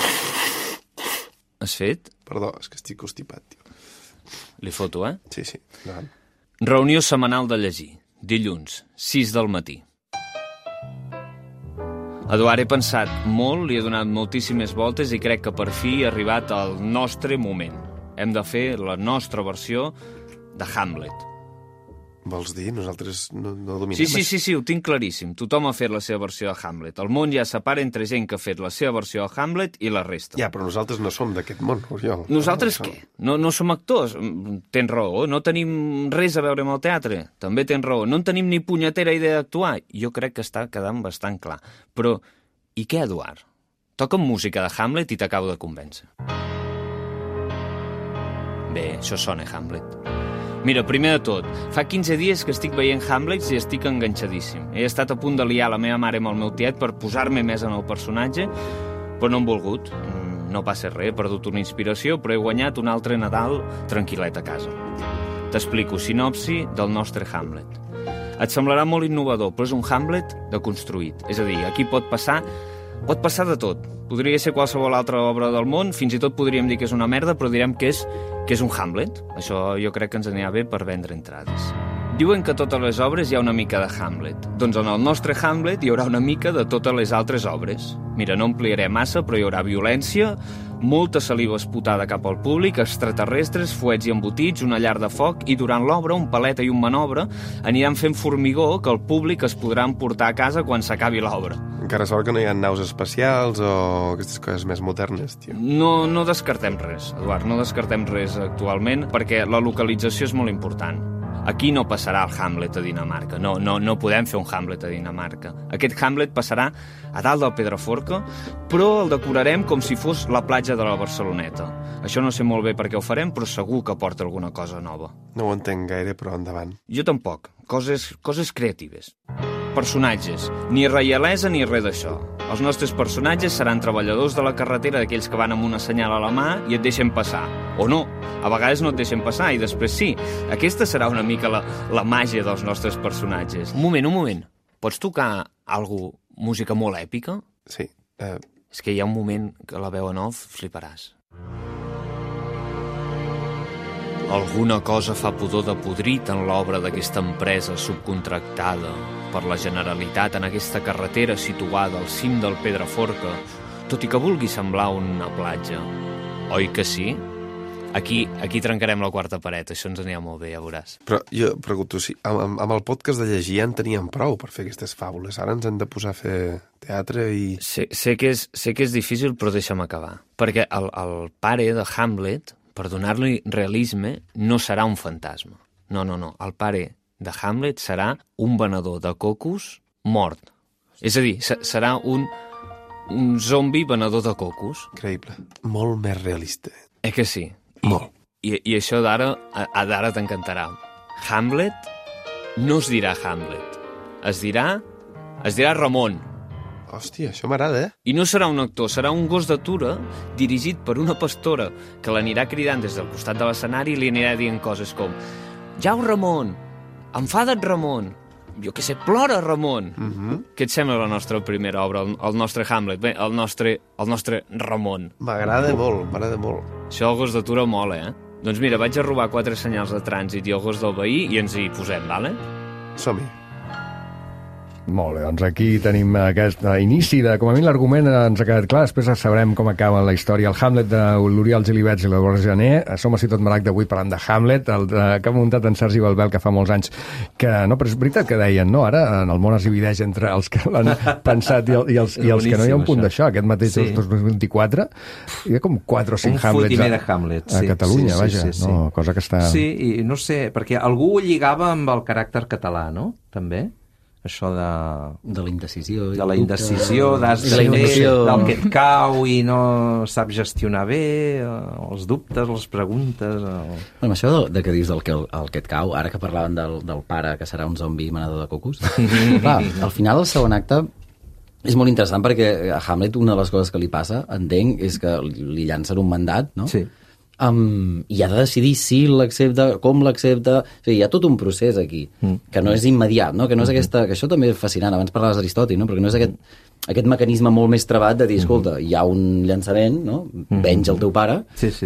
[SPEAKER 12] Has fet?
[SPEAKER 13] Perdó, és que estic constipat, tio.
[SPEAKER 12] Li foto,
[SPEAKER 13] Sí, sí. Endavant.
[SPEAKER 12] Reunió setmanal de Llegir. Dilluns, 6 del matí. Eduard, he pensat molt, li he donat moltíssimes voltes i crec que per fi ha arribat el nostre moment. Hem de fer la nostra versió de Hamlet.
[SPEAKER 13] Vols dir? Nosaltres no dominem...
[SPEAKER 12] Sí, ho tinc claríssim. Tothom ha fet la seva versió de Hamlet. El món ja separa entre gent que ha fet la seva versió de Hamlet i la resta.
[SPEAKER 13] Ja, però nosaltres no som d'aquest món, Oriol.
[SPEAKER 12] Nosaltres què? No som actors? Tens raó. No tenim res a veure amb el teatre? També tens raó. No en tenim ni punyetera idea d'actuar? Jo crec que està quedant bastant clar. Però, i què, Eduard? Toca'm música de Hamlet i t'acabo de convèncer. Bé, això sona Hamlet. Mira, primer de tot, fa 15 dies que estic veient Hamlet i estic enganxadíssim. He estat a punt de liar la meva mare amb el meu tiet per posar-me més en el personatge, però no hem volgut. No passa res, he perdut una inspiració, però he guanyat un altre Nadal tranquil·let a casa. T'explico, sinopsi del nostre Hamlet. Et semblarà molt innovador, però és un Hamlet deconstruït. És a dir, aquí pot passar de tot. Podria ser qualsevol altra obra del món, fins i tot podríem dir que és una merda, però direm que és un Hamlet. Això jo crec que ens anirà bé per vendre entrades. Diuen que a totes les obres hi ha una mica de Hamlet. Doncs en el nostre Hamlet hi haurà una mica de totes les altres obres. Mira, no ampliaré massa, però hi haurà violència, molta saliva esputada cap al públic, extraterrestres, fuets i embotits, una llar de foc, i durant l'obra un paleta i un manobre aniran fent formigó que el públic es podrà emportar a casa quan s'acabi l'obra.
[SPEAKER 13] Encara sort que no hi ha naus espacials o aquestes coses més modernes, tio.
[SPEAKER 12] No descartem res, Eduard, no descartem res actualment, perquè la localització és molt important. Aquí no passarà el Hamlet a Dinamarca, no podem fer un Hamlet a Dinamarca. Aquest Hamlet passarà a dalt del Pedraforca, però el decorarem com si fos la platja de la Barceloneta. Això no sé molt bé per què ho farem, però segur que porta alguna cosa nova.
[SPEAKER 13] No ho entenc gaire, però endavant.
[SPEAKER 12] Jo tampoc. Coses creatives. Personatges. Ni reialesa ni res d'això. Els nostres personatges seran treballadors de la carretera, d'aquells que van amb una senyal a la mà i et deixen passar. O no. A vegades no et deixen passar i després sí. Aquesta serà una mica la màgia dels nostres personatges. Un moment. Pots tocar música molt èpica?
[SPEAKER 13] Sí.
[SPEAKER 12] És que hi ha un moment que la veu en off fliparàs. Alguna cosa fa pudor de podrit en l'obra d'aquesta empresa subcontractada per la Generalitat en aquesta carretera situada al cim del Pedraforca, tot i que vulgui semblar una platja. Oi que sí? Aquí trencarem la quarta paret, això ens anirà molt bé, ja veuràs.
[SPEAKER 13] Però jo pregunto, si amb el podcast de llegir ja en teníem prou per fer aquestes fàbules. Ara ens hem de posar a fer teatre i...
[SPEAKER 12] Sé que és difícil, però deixa'm acabar. Perquè el pare de Hamlet, per donar-li realisme, no serà un fantasma. No. El pare de Hamlet serà un venedor de cocos mort. És a dir, serà un zombi venedor de cocos.
[SPEAKER 13] Creïble. Molt més realista.
[SPEAKER 12] Que sí?
[SPEAKER 13] Molt.
[SPEAKER 12] I això d'ara t'encantarà. Hamlet no es dirà Hamlet. Es dirà Ramon.
[SPEAKER 13] Hòstia, això m'agrada,
[SPEAKER 12] I no serà un actor, serà un gos d'atura dirigit per una pastora que l'anirà cridant des del costat de l'escenari i li anirà dient coses com «Jau, Ramon! Enfada't, Ramon! Jo què sé, plora, Ramon!» Què et sembla la nostra primera obra, el nostre Hamlet? Bé, el nostre Ramon.
[SPEAKER 13] M'agrada molt.
[SPEAKER 12] Això el gos d'atura mola, Doncs mira, vaig a robar 4 senyals de trànsit i el gos del veí i ens hi posem, vale?
[SPEAKER 13] Som-hi.
[SPEAKER 1] Molt bé, doncs aquí tenim aquest inici de, com a mínim, l'argument ens ha quedat clar, després sabrem com acaba la història. El Hamlet de l'Oriol Gilibets i la Borja Jané. Som a Ciutat Maragda avui parlant de Hamlet, que ha muntat en Sergi Balbel, que fa molts anys que... No, però és veritat que deien, no? Ara en el món es divideix entre els que l'han pensat i els que no. Hi ha un punt d'això. Aquest mateix 2024 hi ha com 4 o 5 Hamlets a Catalunya, vaja. No, cosa que està...
[SPEAKER 4] Sí, i no sé, perquè algú ho lligava amb el caràcter català, no? També. Això de
[SPEAKER 7] la indecisió.
[SPEAKER 4] De la indecisió, del que et cau i no sap gestionar bé, els dubtes, les preguntes...
[SPEAKER 7] Bueno, això de que dius del que et cau, ara que parlaven del pare que serà un zombi manador de cocos, clar, al final el segon acte és molt interessant perquè a Hamlet una de les coses que li passa, entenc, és que li llancen un mandat, no?
[SPEAKER 4] Sí.
[SPEAKER 7] I ha de decidir si l'accepta, com l'accepta. O sigui, hi ha tot un procés aquí que no és immediat, no? Que no és aquesta... Que això també és fascinant, abans parlaves d'Aristòtil, no? Perquè no és aquest mecanisme molt més trebat de dir, escolta, hi ha un llançament, no? Venja el teu pare,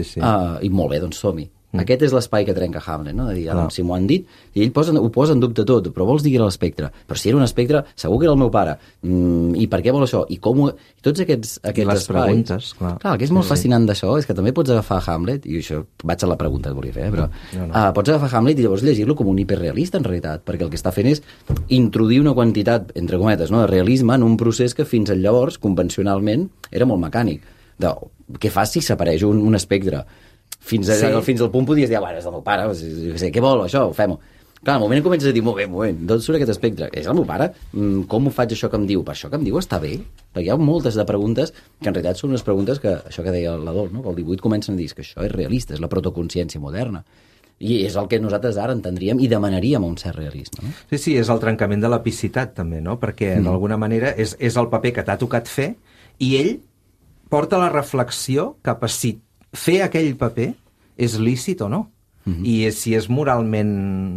[SPEAKER 7] i molt bé, doncs som-hi. Aquest és l'espai que trenca Hamlet, no? De dir, si m'ho han dit, i ell ho posa en dubte tot, però vols dir que era l'espectre? Però si era un espectre, segur que era el meu pare. I per què vol això? I com ho... I tots aquests espais...
[SPEAKER 4] preguntes, clar.
[SPEAKER 7] Clar, el que és molt fascinant d'això és que també pots agafar Hamlet, i això vaig a la pregunta que volia fer, però pots agafar Hamlet i llavors llegir-lo com un hiperrealista, en realitat, perquè el que està fent és introduir una quantitat, entre cometes, no? De realisme en un procés que fins llavors, convencionalment, era molt mecànic. Què fas si s'apareix un espectre? Fins al punt podies dir, és el meu pare, què vol, això, fem-ho. Clar, al moment en comences a dir, molt bé, d'on surt aquest espectre? És el meu pare? Com ho faig això que em diu? Per això que em diu està bé? Perquè hi ha moltes de preguntes que en realitat són unes preguntes que, això que deia l'Adolf, no? Que el 18 comencen a dir que això és realista, és la protoconsciència moderna. I és el que nosaltres ara entendríem i demanaríem un cert realisme, no?
[SPEAKER 4] Sí, és el trencament de l'epicitat, també, no? Perquè, d'alguna manera, és el paper que t'ha tocat fer i ell porta la reflexió cap a si fer aquell paper és lícit o no. I si és moralment...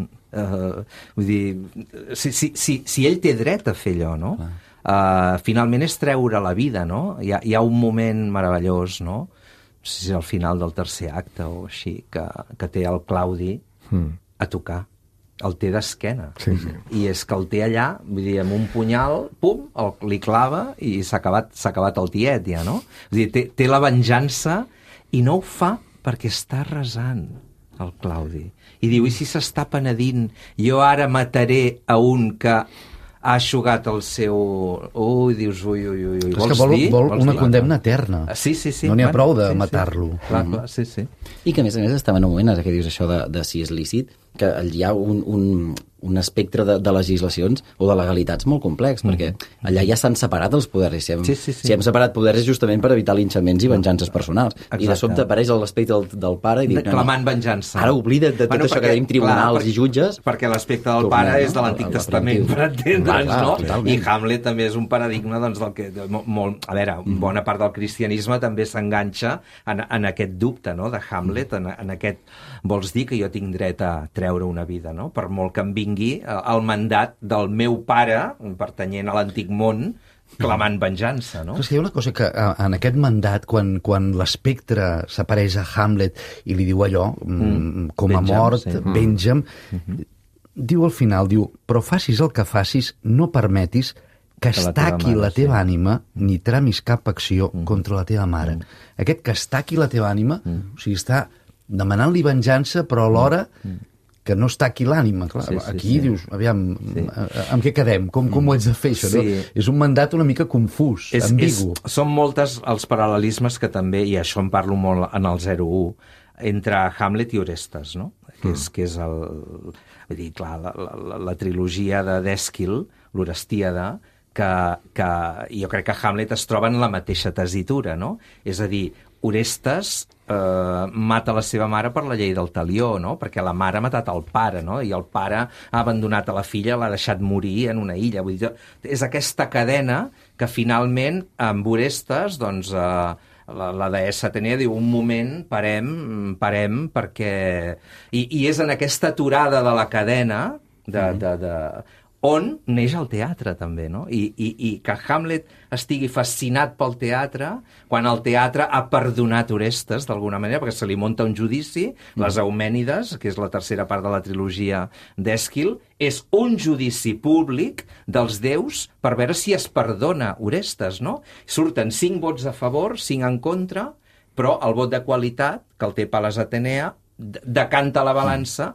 [SPEAKER 4] vull dir, si ell té dret a fer allò, no? Finalment és treure la vida, no? Hi ha un moment meravellós, no? No sé si al final del tercer acte o així, que té el Claudi a tocar el té d'esquena.
[SPEAKER 1] Sí.
[SPEAKER 4] I és que el té allà, vull dir, amb un punyal, pum, li clava i s'ha acabat el tiet, ja, no? És a dir, té la venjança i no ho fa perquè està resant, el Claudi. I diu, i si s'està penedint, jo ara mataré a un que ha eixugat el seu... Ui, dius, ui.
[SPEAKER 6] És que vol una condemna eterna.
[SPEAKER 4] Sí.
[SPEAKER 6] No n'hi ha prou de matar-lo.
[SPEAKER 4] Clar, sí.
[SPEAKER 7] I que, a més, estava en un moment, ara que dius això de si és lícit, que hi ha un espectre de legislacions o de legalitats molt complex, perquè allà ja s'han separat els poders. Si hem separat poders és justament per evitar linxaments i venjances personals. Exacte. I de sobte apareix l'aspecte del pare i diu...
[SPEAKER 4] Clamant venjança.
[SPEAKER 7] Ara oblida't de tot això que tenim tribunals i jutges.
[SPEAKER 4] Perquè l'aspecte del pare és de l'Antic Testament, per entendre'ns, no? I Hamlet també és un paradigma del que... A veure, bona part del cristianisme també s'enganxa en aquest dubte, no?, de Hamlet, en aquest... Vols dir que jo tinc dret a treure una vida, no? Per molt que em vingui el mandat del meu pare, pertanyent a l'antic món, clamant venjança, no?
[SPEAKER 6] Però és que hi ha una cosa que en aquest mandat, quan l'espectre s'apareix a Hamlet i li diu allò, com a mort, venja'm, diu al final, però facis el que facis, no permetis que es taqui la teva ànima ni tramis cap acció contra la teva mare. Aquest que es taqui la teva ànima, o sigui, està demanant-li venjança, però alhora que no es taqui l'ànima. Aquí dius, aviam, amb què quedem? Com ho haig de fer, això? No? És un mandat una mica confús, ambigu.
[SPEAKER 4] Són moltes els paral·lelismes que també, i això en parlo molt en el 01, entre Hamlet i Orestes, no? Que és el... Vull dir, clar, la trilogia d'Èsquil, l'Orestíada, que jo crec que Hamlet es troba en la mateixa tessitura, no? És a dir, Orestes mata la seva mare per la llei del talió, no? Perquè la mare ha matat el pare, no? I el pare ha abandonat a la filla, l'ha deixat morir en una illa. Vull dir, és aquesta cadena que finalment amb Orestes, doncs, la deessa Atenea diu, un moment, parem, perquè... I és en aquesta aturada de la cadena on neix el teatre, també, no? I que Hamlet estigui fascinat pel teatre, quan el teatre ha perdonat Orestes, d'alguna manera, perquè se li munta un judici, les Eumènides, que és la tercera part de la trilogia d'Èsquil, és un judici públic dels déus per veure si es perdona Orestes, no? Surten 5 vots a favor, 5 en contra, però el vot de qualitat, que el té Pal·les Atenea, decanta la balança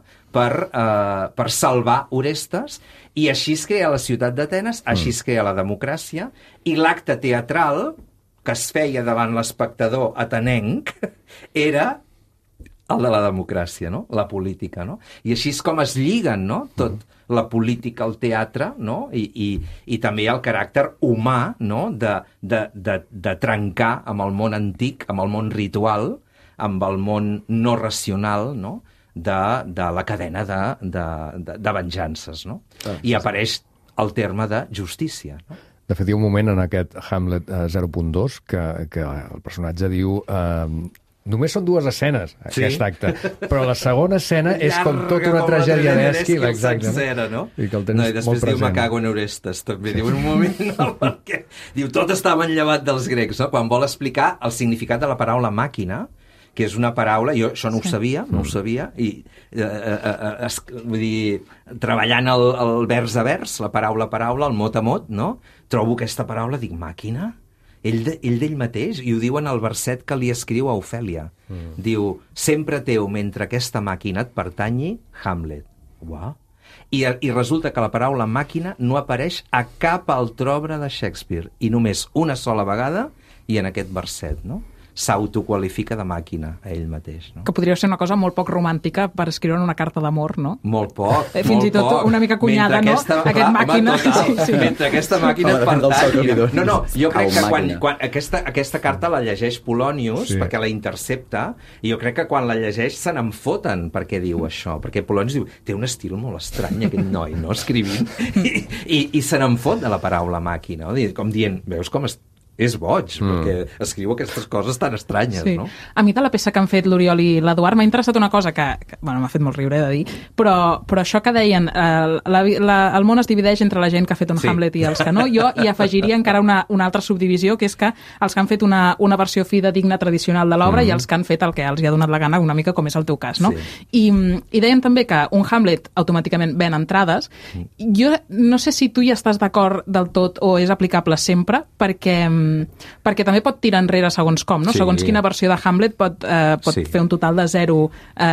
[SPEAKER 4] per salvar Orestes, i així es crea la ciutat d'Atenes, així es crea la democràcia, i l'acte teatral que es feia davant l'espectador atenenc era el de la democràcia, no? La política, no? I així és com es lliguen, no? Tot la política, el teatre, no? I també el caràcter humà, no? De trencar amb el món antic, amb el món ritual, amb el món no racional, no?, de la cadena de venjances, no? I apareix el terme de justícia, no?
[SPEAKER 1] De fet, hi ha un moment en aquest Hamlet 0.2 que el personatge diu... Només són 2 escenes, aquest acte, però la segona escena és com tota una tragèdia d'Èsquil, exacte.
[SPEAKER 4] No?
[SPEAKER 1] I que el tens
[SPEAKER 4] i després
[SPEAKER 1] molt present.
[SPEAKER 4] Diu, me cago en Orestes, també. Diu, en un moment, no, perquè... Diu, tot estava enllavat dels grecs, no? Quan vol explicar el significat de la paraula màquina, que és una paraula, jo això no ho sabia, i vull dir, treballant el vers a vers, la paraula a paraula, el mot a mot, no? Trobo aquesta paraula, dic, màquina? Ell d'ell mateix, i ho diu en el verset que li escriu a Ofèlia. Diu, sempre teu, mentre aquesta màquina et pertanyi, Hamlet. Uau! I resulta que la paraula màquina no apareix a cap altra obra de Shakespeare, i només una sola vegada, i en aquest verset, no? S'autoqualifica de màquina a ell mateix, no?
[SPEAKER 5] Que podria ser una cosa molt poc romàntica per escriure una carta d'amor, no?
[SPEAKER 4] Molt poc,
[SPEAKER 5] Fins i tot una mica cunyada, no? Aquest màquina...
[SPEAKER 4] Mentre aquesta màquina et pertany... No, jo crec que quan aquesta carta la llegeix Polonius, perquè la intercepta, i jo crec que quan la llegeix se n'enfoten perquè diu això, perquè Polonius diu, té un estil molt estrany aquest noi, no?, escrivint, i se n'enfot de la paraula màquina, com dient, veus com és boig, perquè escriu aquestes coses tan estranyes, no?
[SPEAKER 5] A mi de la peça que han fet l'Oriol i l'Eduard m'ha interessat una cosa que bueno, m'ha fet molt riure, he de dir, però això que deien, el món es divideix entre la gent que ha fet un Hamlet i els que no, jo hi afegiria encara una altra subdivisió, que és que els que han fet una versió fidedigna tradicional de l'obra i els que han fet el que els hi ha donat la gana, una mica com és el teu cas, no? I deien també que un Hamlet automàticament ven entrades. Jo no sé si tu hi estàs d'acord del tot o és aplicable sempre, perquè també pot tirar enrere segons com, no? Segons quina versió de Hamlet pot fer un total de zero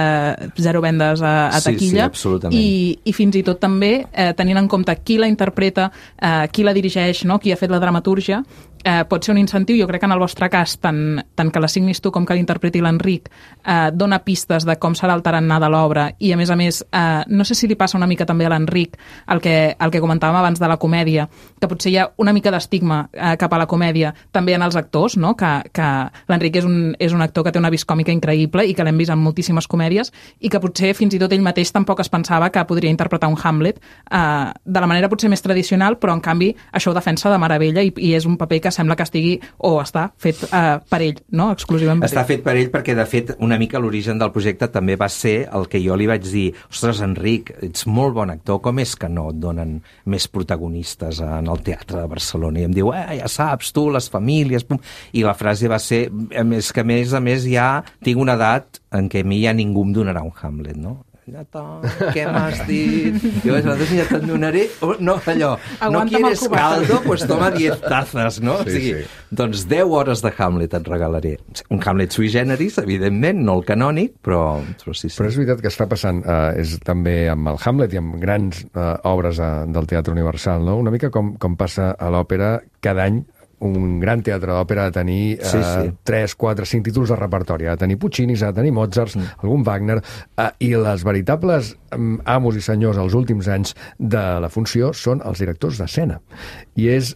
[SPEAKER 5] vendes a taquilla. I fins i tot també, tenint en compte qui la interpreta, qui la dirigeix, no? Qui ha fet la dramatúrgia, pot ser un incentiu. Jo crec que en el vostre cas, tant que la signis tu com que l'interpreti l'Enric, dona pistes de com serà el tarannà de l'obra i, a més, no sé si li passa una mica també a l'Enric el que comentàvem abans de la comèdia, que potser hi ha una mica d'estigma cap a la comèdia, també en els actors, no? Que l'Enric és un actor que té una vis còmica increïble i que l'hem vist en moltíssimes comèdies i que potser fins i tot ell mateix tampoc es pensava que podria interpretar un Hamlet de la manera potser més tradicional, però en canvi això ho defensa de meravella i és un paper que sembla que estigui o està fet per ell, no? Exclusivament per ell.
[SPEAKER 4] Està fet per ell perquè, de fet, una mica l'origen del projecte també va ser el que jo li vaig dir: ostres, Enric, ets molt bon actor, com és que no et donen més protagonistes en el Teatre de Barcelona? I em diu, ja saps, tu, les famílies... Pum. I la frase va ser, és que a més ja tinc una edat en què a mi ja ningú em donarà un Hamlet, no? Què m'has dit? Jo nosaltres ja te'n donaré... No, allò, no quieres caldo, pues toma 10 tazas, no? O sigui, doncs 10 hores de Hamlet et regalaré. Un Hamlet sui generis, evidentment, no el canònic, però sí.
[SPEAKER 1] Però és veritat que està passant, és també amb el Hamlet i amb grans obres del Teatre Universal, no? Una mica com passa a l'òpera cada any. Un gran teatre d'òpera ha de tenir 3, 4, 5 títols de repertori. Ha de tenir Puccinis, ha de tenir Mozart, algun Wagner, i les veritables amos i senyors els últims anys de la funció són els directors d'escena. I és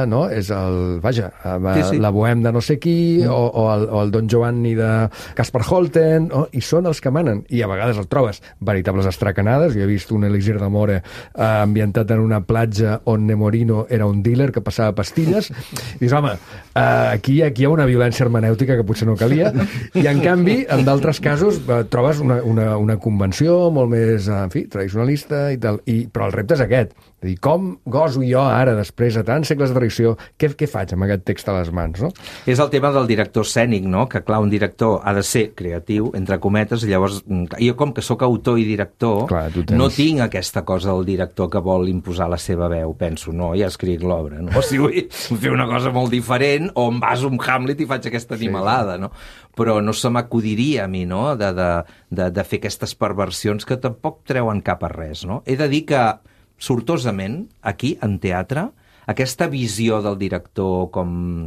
[SPEAKER 1] la Bohème de no sé qui, o el Don Giovanni de Caspar Holten, i són els que manen. I a vegades el trobes veritables estracanades. Jo he vist un Elisir d'Amore ambientat en una platja on Nemorino era un dealer que passava pastilles. I dius, home, aquí hi ha una violència hermenèutica que potser no calia, i en canvi, en d'altres casos, trobes una convenció molt més, en fi, tradicionalista i tal, però el repte és aquest. És a dir, com goso jo ara, després de tants segles de tradició, què faig amb aquest text a les mans, no?
[SPEAKER 4] És el tema del director escènic, no? Que, clar, un director ha de ser creatiu, entre cometes, i llavors, jo com que sóc autor i director, no tinc aquesta cosa del director que vol imposar la seva veu, penso, no, ja escric l'obra, no? O si vull fer una cosa molt diferent, o em baso un Hamlet i faig aquesta animalada, no? Però no se m'acudiria a mi, no?, de fer aquestes perversions que tampoc treuen cap a res, no? He de dir que, sortosament, aquí, en teatre, aquesta visió del director com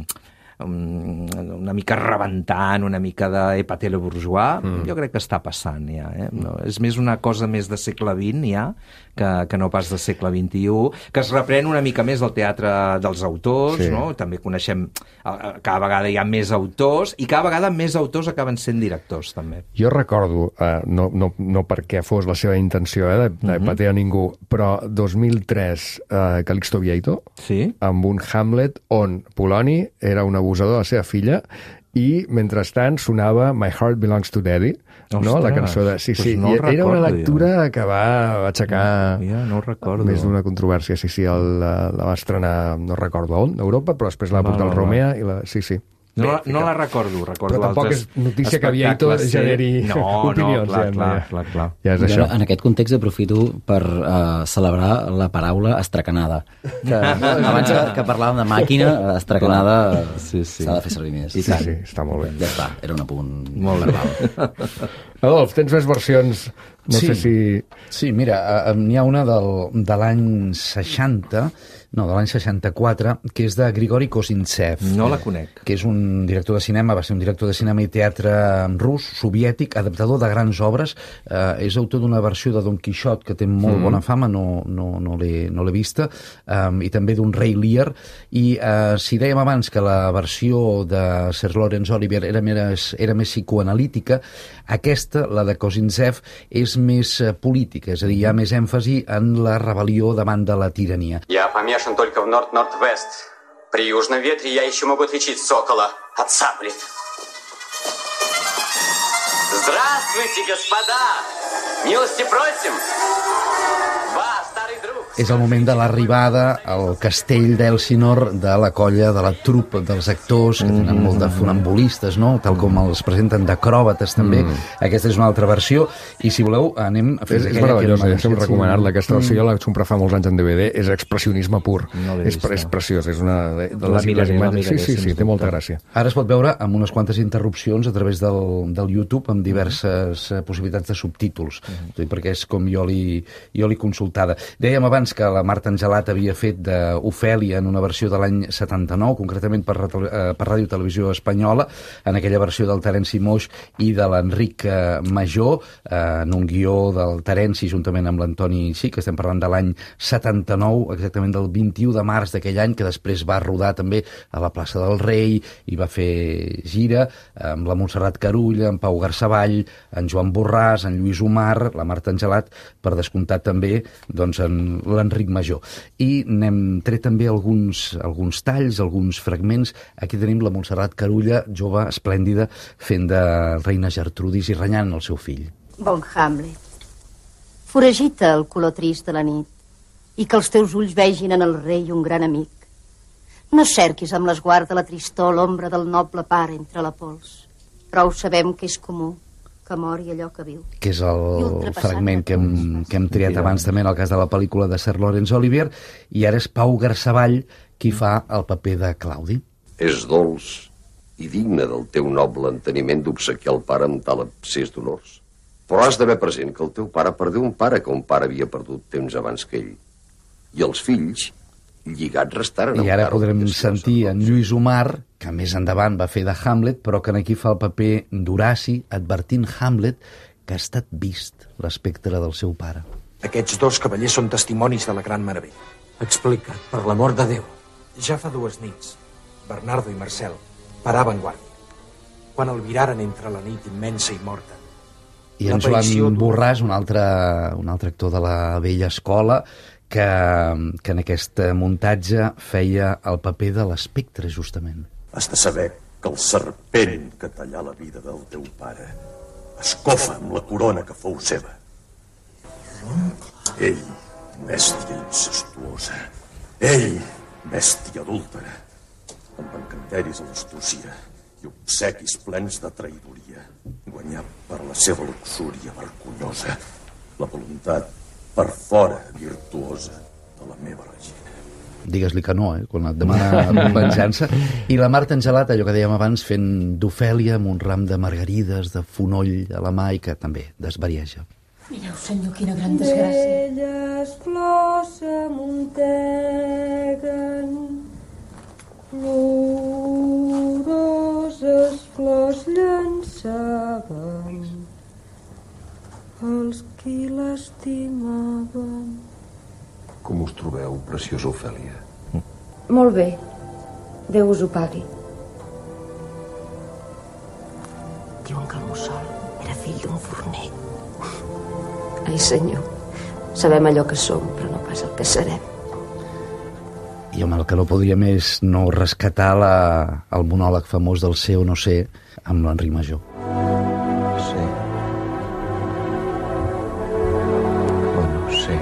[SPEAKER 4] una mica rebentant, una mica d'Epatele Bourgeois, jo crec que està passant ja. No, és més una cosa més de segle XX ja, que no pas de segle XXI, que es reprèn una mica més del teatre dels autors, no? També coneixem, cada vegada hi ha més autors, i cada vegada més autors acaben sent directors, també.
[SPEAKER 1] Jo recordo, no perquè fos la seva intenció de patear a ningú, però 2003, Calixto Vieito, amb un Hamlet on Poloni era un abusador de la seva filla i, mentrestant, sonava My Heart Belongs to Daddy, no? La cançó de... Sí, era una lectura que va aixecar més d'una controvèrsia. Sí, la va estrenar, no recordo on, d'Europa, però després la va portar al Romea i sí.
[SPEAKER 4] No la recordo
[SPEAKER 1] però tampoc és notícia que Vieito generi opinions.
[SPEAKER 4] Clar.
[SPEAKER 1] Ja és això.
[SPEAKER 7] En aquest context aprofito per celebrar la paraula estracanada. Abans que parlàvem de màquina, estracanada s'ha de fer servir més.
[SPEAKER 1] Sí, està molt bé.
[SPEAKER 7] Ja està, era un apunt
[SPEAKER 4] molt verbal.
[SPEAKER 1] Adolf, tens més versions? No sé si...
[SPEAKER 6] Sí, mira, n'hi ha una de l'any 60... No, de l'any 64, que és de Grigori Kozintsev.
[SPEAKER 4] No la conec.
[SPEAKER 6] Que és un director de cinema, va ser un director de cinema i teatre rus, soviètic, adaptador de grans obres. És autor d'una versió de Don Quixot que té molt bona fama, no l'he vista, i també d'un Rei Lear. I si dèiem abans que la versió de Sir Laurence Olivier era més psicoanalítica, aquesta, la de Kozintsev, és més política, és a dir, hi ha més èmfasi en la rebel·lió davant de la tirania.
[SPEAKER 14] Я помешан только в Норд-Норд-Вест. При южном ветре я еще могу отличить сокола от цапли. Здравствуйте, господа! Милости просим! Va, старый друг!
[SPEAKER 6] És el moment de l'arribada al castell d'Elsinor de la colla, de la trupa dels actors, que tenen molt de funambulistes, no? Tal com els presenten d'acròbates, també. Aquesta és una altra versió. I, si voleu, anem a fer...
[SPEAKER 1] És meravellosa, deixa'm recomanar-la. Aquesta versió jo la sempre fa molts anys en DVD. És expressionisme pur. És preciós. És una de les imatges. Sí, té molta gràcia.
[SPEAKER 6] Ara es pot veure amb unes quantes interrupcions a través del YouTube, amb diverses possibilitats de subtítols, perquè és com jo l'he consultada. Dèiem abans que la Marta Angelat havia fet d'Ofèlia en una versió de l'any 79, concretament per Ràdio Televisió Espanyola, en aquella versió del Terenci Moix i de l'Enric Major, en un guió del Terenci juntament amb l'Antoni Xic, que estem parlant de l'any 79, exactament del 21 de març d'aquell any, que després va rodar també a la plaça del Rei i va fer gira amb la Montserrat Carulla, en Pau Garsavall, en Joan Borràs, en Lluís Omar, la Marta Angelat, per descomptat també doncs, en l'Enric Major. I n'hem tret també alguns talls, alguns fragments. Aquí tenim la Montserrat Carulla, jove, esplèndida, fent de reina Gertrudis i renyant el seu fill.
[SPEAKER 15] Bon Hamlet, foragita el color trist de la nit i que els teus ulls vegin en el rei un gran amic. No cerquis amb l'esguard de la tristor l'ombra del noble pare entre la pols. Prou sabem que és comú que mori allò que viu.
[SPEAKER 6] Que és el fragment que hem triat abans també en el cas de la pel·lícula de Sir Laurence Olivier, i ara és Pau Garsavall qui fa el paper de Claudi.
[SPEAKER 16] És dolç i digne del teu noble enteniment d'obsequiar el pare amb tal abscés d'honors. Però has d'haver present que el teu pare perdé un pare que un pare havia perdut temps abans que ell. I els fills, lligats restaren...
[SPEAKER 6] I ara podrem sentir en Lluís Omar, que més endavant va fer de Hamlet, però que aquí fa el paper d'Horaci, advertint Hamlet que ha estat vist l'espectre del seu pare.
[SPEAKER 17] Aquests dos cavallers són testimonis de la gran meravella.
[SPEAKER 8] Explica't, per l'amor de Déu.
[SPEAKER 17] Ja fa 2 nits, Bernardo i Marcel paraven guàrdia, quan el viraren entre la nit immensa i morta.
[SPEAKER 6] I en Joan Borràs, un altre actor de la vella escola, que en aquest muntatge feia el paper de l'espectre, justament.
[SPEAKER 18] Has de saber que el serpent que tallà la vida del teu pare escofa amb la corona que fou seva. Ell, bèstia incestuosa. Ell, bèstia adúltera, amb encanteris a l'astúcia i obsequis plens de traïdoria, guanyat per la seva luxúria vergonyosa, la voluntat per fora virtuosa de la meva regina.
[SPEAKER 6] Digues-li que no, quan et demana venjança. I la Marta Angelat, allò que dèiem abans, fent d'Ofèlia amb un ram de margarides, de fonoll a la mà, i que també desvarieja.
[SPEAKER 15] Mireu, senyor, quina gran desgràcia.
[SPEAKER 3] Belles flors s'amunteguen, ploroses flors llançaven els qui l'estimaven.
[SPEAKER 16] Com us trobeu, preciosa Ofèlia?
[SPEAKER 15] Molt bé. Déu us ho pagui. Diuen que el mussol era fill d'un forner. Ai, senyor, sabem allò que som, però no pas el que serem.
[SPEAKER 6] I home, el que no podria més no rescatar el monòleg famós del Sé o no sé amb l'Enric Major.
[SPEAKER 19] Sí. O no sé.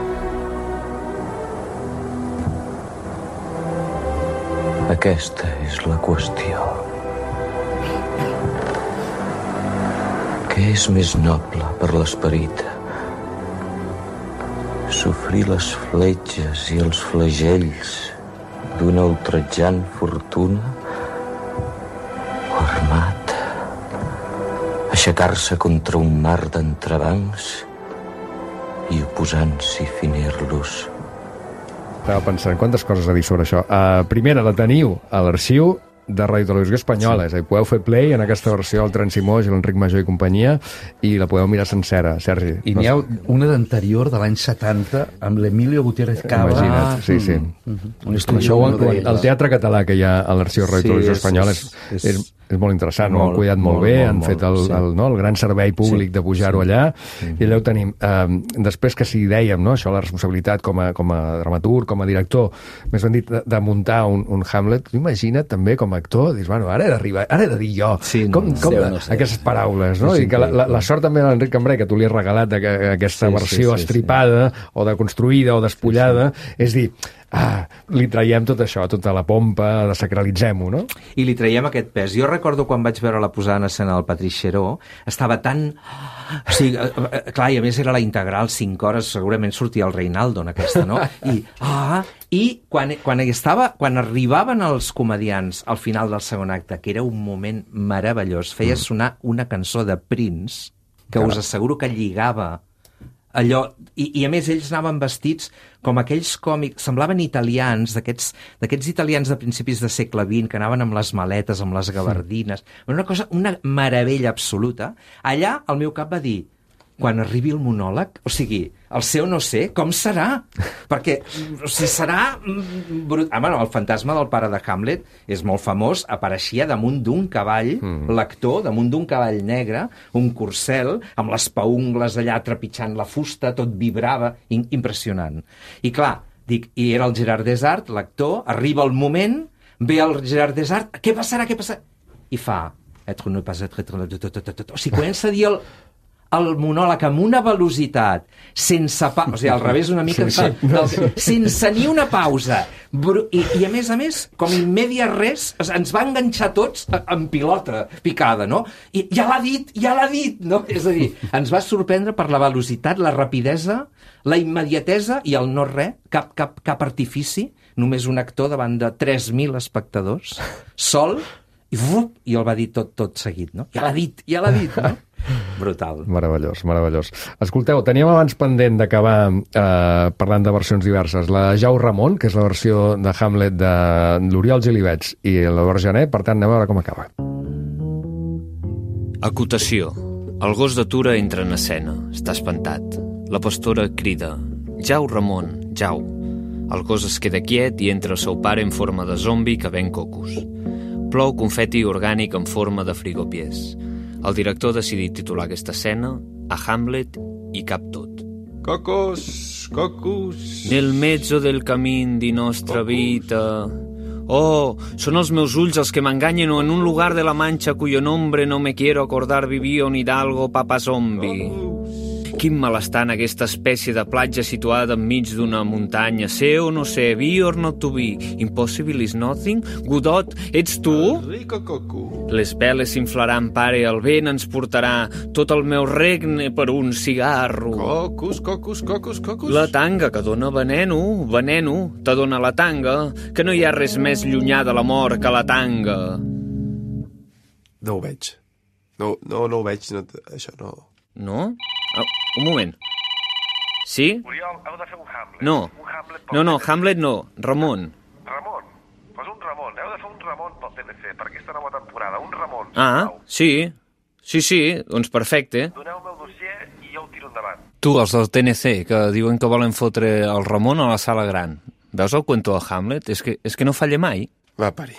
[SPEAKER 19] Aquesta és la qüestió. Què és més noble per l'esperit? Sofrir les fletxes i els flagells d'una ultratjant fortuna o armat aixecar-se contra un mar d'entrebancs i oposant-s'hi finir-los.
[SPEAKER 1] Estava pensant quantes coses a dir sobre això. Primera, la teniu a l'arxiu de Ràdio Televisió Espanyola. És a dir, podeu fer play en aquesta versió del Terenci Moix, l'Enric Major i companyia, i la podeu mirar sencera, Sergi.
[SPEAKER 6] I n'hi ha una d'anterior, de l'any 70, amb l'Emilio Gutiérrez Cava.
[SPEAKER 1] Imagina't, sí, sí. Això, el Teatre Català que hi ha a l'arxiu de Ràdio Televisió Espanyola És molt interessant, ho han cuidat molt bé, han fet el gran servei públic de pujar-ho allà, i allà ho tenim. Després que si dèiem, no, això, la responsabilitat com a dramaturg, com a director, més ben dit, de muntar un Hamlet, imagina't també com a actor, dius, bueno, ara he de dir jo, com aquestes paraules, no? I que la sort també de l'Enric Cambray, que tu li has regalat aquesta versió estripada, o deconstruïda, o despullada, és dir, li traiem tot això, tota la pompa, desacralitzem-ho, no?
[SPEAKER 4] I li traiem aquest pes. Jo recordo quan vaig veure la posada en escena del Patrice Chéreau, estava tan... O sigui, clar, i a més era la integral, 5 hores, segurament sortia el Reinaldo en aquesta, no? I quan arribaven els comediants al final del segon acte, que era un moment meravellós, feia sonar una cançó de Prince, que us asseguro que lligava allò, i a més ells anaven vestits com aquells còmics, semblaven italians, d'aquests italians de principis de segle XX, que anaven amb les maletes, amb les gabardines, una meravella absoluta. Allà el meu cap va dir, quan arribi el monòleg, o sigui, el sé o no sé, com serà? Perquè, o sigui, serà... el fantasma del pare de Hamlet és molt famós, apareixia damunt d'un cavall, l'actor, damunt d'un cavall negre, un corcel, amb les paungles allà trepitjant la fusta, tot vibrava, impressionant. I clar, dic, i era el Gerard Desart, l'actor, arriba el moment, ve el Gerard Desart, què passarà? I fa, être ne pas être... O sigui, comença a dir el monòleg amb una velocitat, sense o sigui, al revés una mica, sense ni una pausa. I a més, com immediat res, ens va enganxar tots en pilota picada, no? I ja l'ha dit, no? És a dir, ens va sorprendre per la velocitat, la rapidesa, la immediatesa i el no res, cap artifici, només un actor davant de 3.000 espectadors, sol, i el va dir tot seguit, no? Ja l'ha dit, no? Brutal. Meravellós. Escolteu, teníem abans pendent d'acabar parlant de versions diverses. La Jau Ramon, que és la versió de Hamlet de l'Oriol Gilivets i l'Eduard Gené, per tant, anem a veure com acaba.
[SPEAKER 12] Acotació. El gos d'atura entra en escena. Està espantat. La pastora crida. Jau, Ramon, jau. El gos es queda quiet i entra el seu pare en forma de zombi que ven cocos. Plou confeti orgànic en forma de frigopiés. El director ha decidit titular aquesta escena a Hamlet i cap tot.
[SPEAKER 13] Cocos.
[SPEAKER 12] Nel mezzo del camin di nostra vita. Oh, són els meus ulls els que m'enganyen o en un lugar de la Mancha cuyo nombre no me quiero acordar vivía un hidalgo papa zombi. Quin malestar en aquesta espècie de platja situada enmig d'una muntanya. Sé o no sé, be or not to be. Impossible is nothing. Godot, ets tu? Les veles s'inflaran, pare, el vent ens portarà tot el meu regne per un cigarro.
[SPEAKER 13] Cocos.
[SPEAKER 12] La tanga que dona veneno, te dona la tanga, que no hi ha res més llunyà de la mort que la tanga.
[SPEAKER 13] No ho veig. No ho veig, això no...
[SPEAKER 12] No? Un moment. Sí?
[SPEAKER 20] Oriol, heu de fer un Hamlet.
[SPEAKER 12] No.
[SPEAKER 20] Un Hamlet
[SPEAKER 12] No, Hamlet no. Ramon.
[SPEAKER 20] Ramon? Pues un Ramon. Heu de fer un Ramon pel TNC, per aquesta nova temporada. Un Ramon.
[SPEAKER 12] Sí. Doncs perfecte.
[SPEAKER 20] Doneu-me el dossier i jo ho tiro endavant.
[SPEAKER 12] Tu, els del TNC, que diuen que volen fotre el Ramon a la sala gran. Veus el cuento de Hamlet? És que no falla mai.
[SPEAKER 13] Va parir.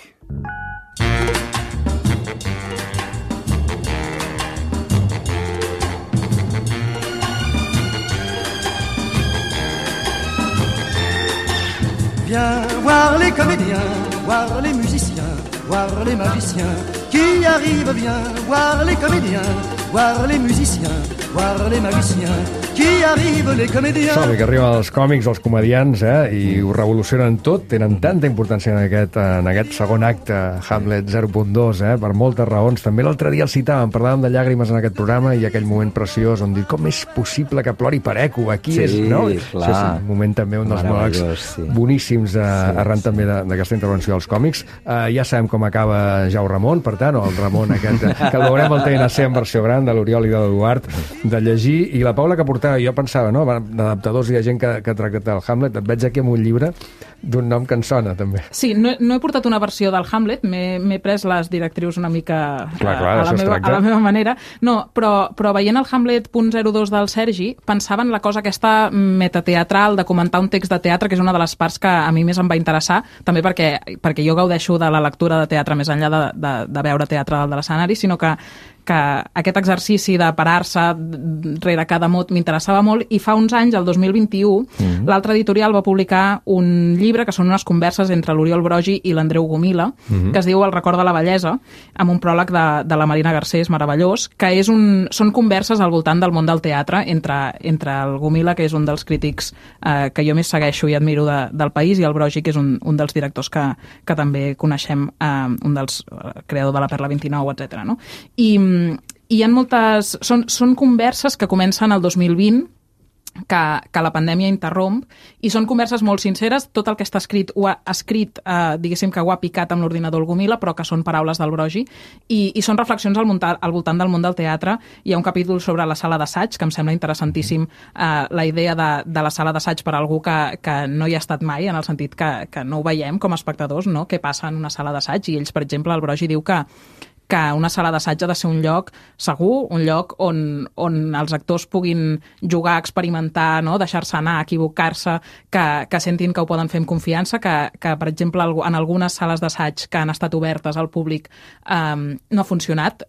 [SPEAKER 21] Viens voir les comédiens, voir les musiciens, voir les magiciens qui arrivent bien, voir les comédiens, voir les musiciens, voir les magiciens qui arrivent, les comédiens.
[SPEAKER 1] Som-hi, que arriben els còmics, els comedians, i ho revolucionen tot, tenen tanta importància en aquest segon acte, Hamlet 0.2, per moltes raons. També l'altre dia el citàvem, parlàvem de llàgrimes en aquest programa i aquell moment preciós on dic, com és possible que plori per eco? Aquí és, no?
[SPEAKER 4] Clar.
[SPEAKER 1] És un moment també, un dels monòlegs boníssims arran també d'aquesta intervenció dels còmics. Ja sabem com acaba Jau Ramon, per tant, o el Ramon aquest, que el veurem al TNC en versió gran, de l'Oriol i de l'Eduard, de llegir. I la Paula que portava, jo pensava, no? D'adaptadors hi ha gent que ha tractat el Hamlet. Et veig aquí amb un llibre d'un nom que en sona, també.
[SPEAKER 5] Sí, no he portat una versió del Hamlet, m'he pres les directrius una mica
[SPEAKER 1] clar,
[SPEAKER 5] a la meva manera. No, però veient el Hamlet .02 del Sergi, pensava en la cosa aquesta metateatral, de comentar un text de teatre, que és una de les parts que a mi més em va interessar, també perquè jo gaudeixo de la lectura de teatre més enllà de veure teatre de l'escenari, sinó que aquest exercici de parar-se rere cada mot m'interessava molt, i fa uns anys, el 2021, l'altre editorial va publicar un llibre que són unes converses entre l'Oriol Brogi i l'Andreu Gomila, que es diu El record de la bellesa, amb un pròleg de la Marina Garcés, meravellós, que són converses al voltant del món del teatre entre el Gomila, que és un dels crítics que jo més segueixo i admiro del país, i el Brogi, que és un dels directors que també coneixem, un dels creador de la Perla 29, etc. No? I hi ha moltes... Són converses que comencen el 2020, que la pandèmia interromp, i són converses molt sinceres. Tot el que està escrit ho ha escrit, diguéssim que ho ha picat amb l'ordinador el Gomila, però que són paraules del Brogi, i són reflexions al voltant del món del teatre. Hi ha un capítol sobre la sala d'assaig, que em sembla interessantíssim, la idea de la sala d'assaig per a algú que no hi ha estat mai, en el sentit que no ho veiem com a espectadors, no? Què passa en una sala d'assaig, i ells, per exemple, el Brogi diu que una sala d'assaig ha de ser un lloc segur, un lloc on els actors puguin jugar, experimentar, no? Deixar-se anar, equivocar-se, que sentin que ho poden fer amb confiança, que per exemple, en algunes sales d'assaig que han estat obertes al públic no ha funcionat.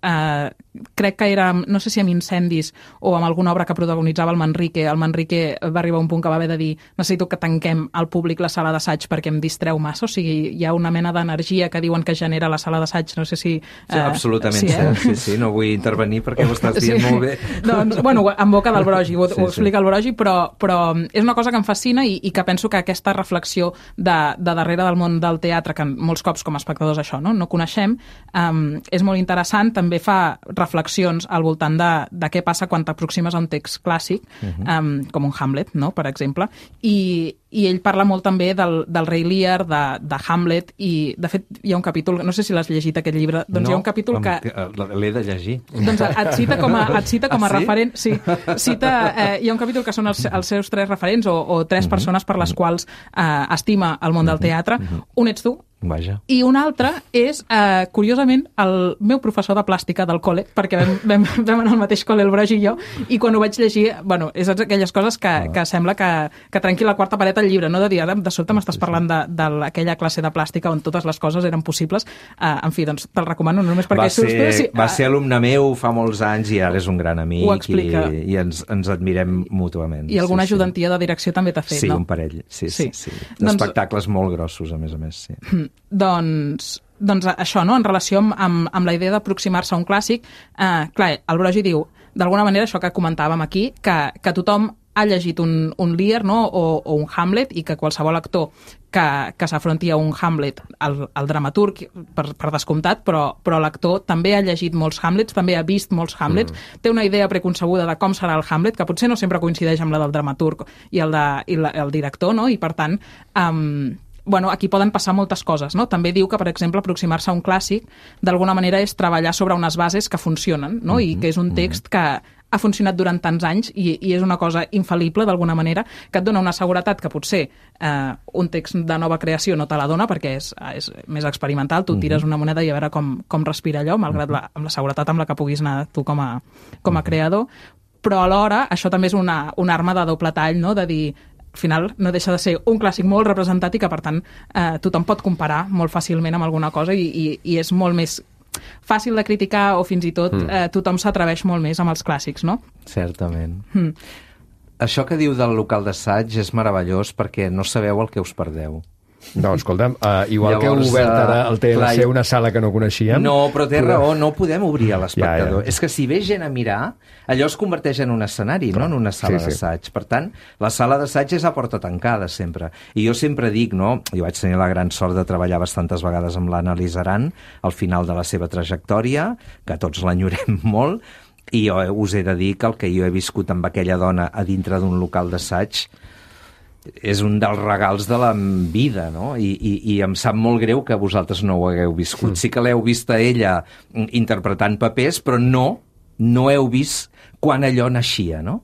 [SPEAKER 5] Crec que era, no sé si amb incendis o amb alguna obra que protagonitzava el Manrique va arribar a un punt que va haver de dir: necessito que tanquem al públic la sala d'assaig perquè em distreu massa. O sigui, hi ha una mena d'energia que diuen que genera la sala d'assaig, no sé si...
[SPEAKER 4] Absolutament, sí, no vull intervenir perquè ho estàs dient molt bé.
[SPEAKER 5] Doncs, bueno, en boca del Brogi, ho explica el Brogi, però és una cosa que em fascina i que penso que aquesta reflexió de darrere del món del teatre, que molts cops com a espectadors això no coneixem, és molt interessant. També fa reflexions al voltant de què passa quan t'aproximes a un text clàssic, com un Hamlet, no?, per exemple, i ell parla molt també del Rei Lear, de Hamlet, i de fet hi ha un capítol, no sé si l'has llegit aquest llibre, doncs hi ha un capítol que...
[SPEAKER 4] L'he de llegir.
[SPEAKER 5] Doncs et cita com a referent. Sí, hi ha un capítol que són els seus 3 referents o 3 persones per les quals estima el món del teatre. Un ets tu,
[SPEAKER 4] Vaja.
[SPEAKER 5] I un altre és, curiosament, el meu professor de plàstica del col·le, perquè vam anar al mateix col·le el Brogi i jo, i quan ho vaig llegir, bueno, és aquelles coses que sembla que trenqui la quarta paret al llibre, no? De dir, ara de sobte m'estàs parlant d'aquella classe de plàstica on totes les coses eren possibles. En fi, doncs te'l recomano, no només perquè
[SPEAKER 4] va ser alumne meu fa molts anys i ara és un gran amic i ens admirem mútuament.
[SPEAKER 5] I alguna ajudantia de direcció també t'ha fet,
[SPEAKER 4] no?
[SPEAKER 5] Sí,
[SPEAKER 4] un parell, sí. D'espectacles molt grossos, a més, sí.
[SPEAKER 5] Doncs això, no?, en relació amb la idea d'aproximar-se a un clàssic, clar, el Brogi diu, d'alguna manera, això que comentàvem aquí, que tothom ha llegit un Lear, no?, o un Hamlet, i que qualsevol actor que s'afronti a un Hamlet, el dramaturg, per descomptat, però l'actor també ha llegit molts Hamlets, també ha vist molts Hamlets, té una idea preconcebuda de com serà el Hamlet, que potser no sempre coincideix amb la del dramaturg i el director, no?, i per tant... bueno, aquí poden passar moltes coses, no? També diu que, per exemple, aproximar-se a un clàssic d'alguna manera és treballar sobre unes bases que funcionen, no? I que és un text que ha funcionat durant tants anys i és una cosa infal·lible d'alguna manera, que et dona una seguretat que potser un text de nova creació no te la dona perquè és més experimental, tu tires una moneda i a veure com respira allò, malgrat amb la seguretat amb la que puguis anar tu com a creador, però alhora això també és una arma de doble tall, no? De dir, al final no deixa de ser un clàssic molt representat i que, per tant, tothom pot comparar molt fàcilment amb alguna cosa i és molt més fàcil de criticar o fins i tot tothom s'atreveix molt més amb els clàssics, no?
[SPEAKER 4] Certament. Això que diu del local d'assaig és meravellós perquè no sabeu el que us perdeu.
[SPEAKER 1] No, escolta'm, igual que heu obert ara el TLC, una sala que no coneixíem...
[SPEAKER 4] No, però té raó, no podem obrir a l'espectador. És que si ve gent a mirar, allò es converteix en un escenari, no en una sala d'assaig. Per tant, la sala d'assaig és a porta tancada, sempre. I jo sempre dic, no? Jo vaig tenir la gran sort de treballar bastantes vegades amb l'Anna Lizaran al final de la seva trajectòria, que tots l'enyorem molt, i jo us he de dir que el que jo he viscut amb aquella dona a dintre d'un local d'assaig és un dels regals de la vida, no? I em sap molt greu que vosaltres no ho hagueu viscut. Sí que l'heu vist a ella interpretant papers, però no heu vist quan allò naixia, no?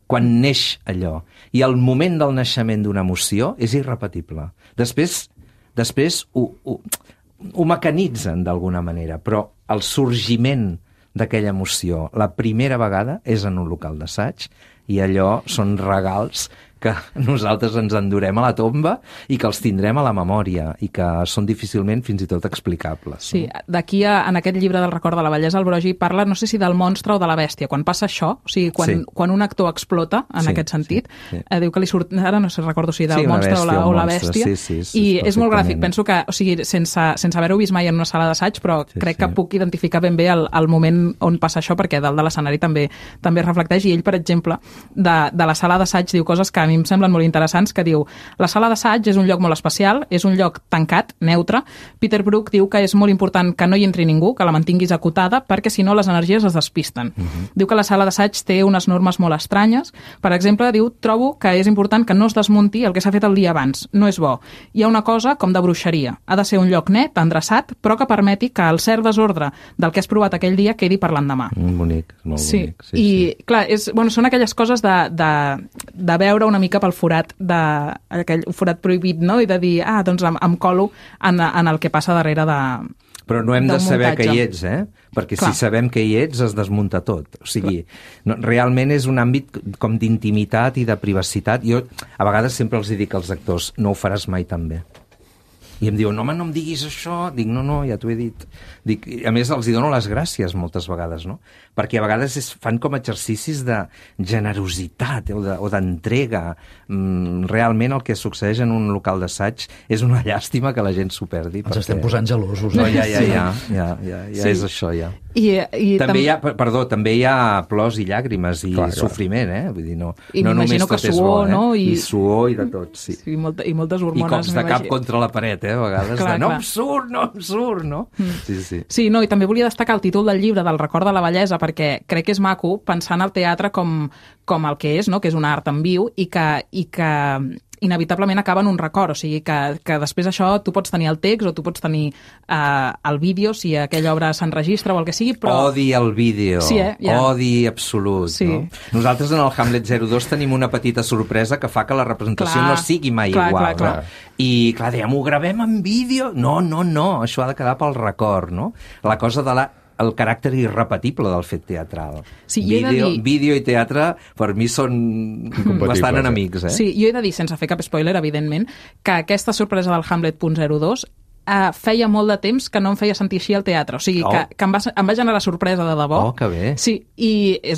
[SPEAKER 4] quan neix allò. I el moment del naixement d'una emoció és irrepetible. Després ho mecanitzen d'alguna manera, però el sorgiment d'aquella emoció, la primera vegada, és en un local d'assaig, i allò són regals que nosaltres ens endurem a la tomba i que els tindrem a la memòria i que són difícilment fins i tot explicables.
[SPEAKER 5] Sí, d'aquí en aquest llibre del record de la bellesa, el Broggi parla, no sé si del monstre o de la bèstia. Quan passa això, o sigui, quan un actor explota, en aquest sentit, diu que li surt, ara no sé, recordo si del monstre o la bèstia, i és molt gràfic. Penso que, o sigui, sense haver-ho vist mai en una sala d'assaig, però crec que puc identificar ben bé el moment on passa això, perquè dalt de l'escenari també es reflecteix, i ell, per exemple, de la sala d'assaig diu coses que a mi em semblen molt interessants, que diu: la sala d'assaig és un lloc molt especial, és un lloc tancat, neutre. Peter Brook diu que és molt important que no hi entri ningú, que la mantinguis acotada, perquè si no les energies es despisten. Diu que la sala d'assaig té unes normes molt estranyes. Per exemple, diu: trobo que és important que no es desmunti el que s'ha fet el dia abans. No és bo. Hi ha una cosa com de bruixeria. Ha de ser un lloc net, endreçat, però que permeti que el cert desordre del que has provat aquell dia quedi per l'endemà.
[SPEAKER 4] Bonic, molt bonic.
[SPEAKER 5] I clar, són aquelles coses de veure una mica pel forat, aquell forat prohibit, no? I de dir, doncs em colo en el que passa darrere de...
[SPEAKER 4] Però no hem de saber que hi ets, perquè si sabem que hi ets es desmunta tot. O sigui, realment és un àmbit com d'intimitat i de privacitat. Jo a vegades sempre els dic als actors: no ho faràs mai tan bé. I em diuen: home, no em diguis això. Dic: no, ja t'ho he dit. Dic, a més, els dono les gràcies moltes vegades, no? Perquè a vegades fan com exercicis de generositat o d'entrega. Realment el que succeeix en un local d'assaig és una llàstima que la gent s'ho perdi.
[SPEAKER 6] Ens estem posant gelosos.
[SPEAKER 4] No, ja és això, ja. També hi ha plors i llàgrimes i sofriment, Vull dir, no només tot és bo, I suor i de tot, sí.
[SPEAKER 5] I moltes hormones.
[SPEAKER 4] I cops de cap contra la paret, a vegades, no em surt, no? Sí.
[SPEAKER 5] Sí, i també volia destacar el títol del llibre, del record de la bellesa, perquè crec que és maco pensar en el teatre com el que és, no? Que és un art en viu i que inevitablement acaba en un record, o sigui que després això tu pots tenir el text o tu pots tenir el vídeo, si aquella obra s'enregistra o el que sigui, però...
[SPEAKER 4] Odi el vídeo, odi absolut, no? Nosaltres en el Hamlet 02 tenim una petita sorpresa que fa que la representació no sigui mai igual, no? I clar, dèiem, ho gravem en vídeo? No, això ha de quedar pel record, no? La cosa de el caràcter irrepetible del fet teatral.
[SPEAKER 5] Sí,
[SPEAKER 4] vídeo i teatre, per mi, són bastant enemics.
[SPEAKER 5] Sí, jo he de dir, sense fer cap spoiler, evidentment, que aquesta sorpresa del Hamlet .02 feia molt de temps que no em feia sentir així al teatre. O sigui, que em va generar sorpresa de debò.
[SPEAKER 4] Que bé.
[SPEAKER 5] Sí, i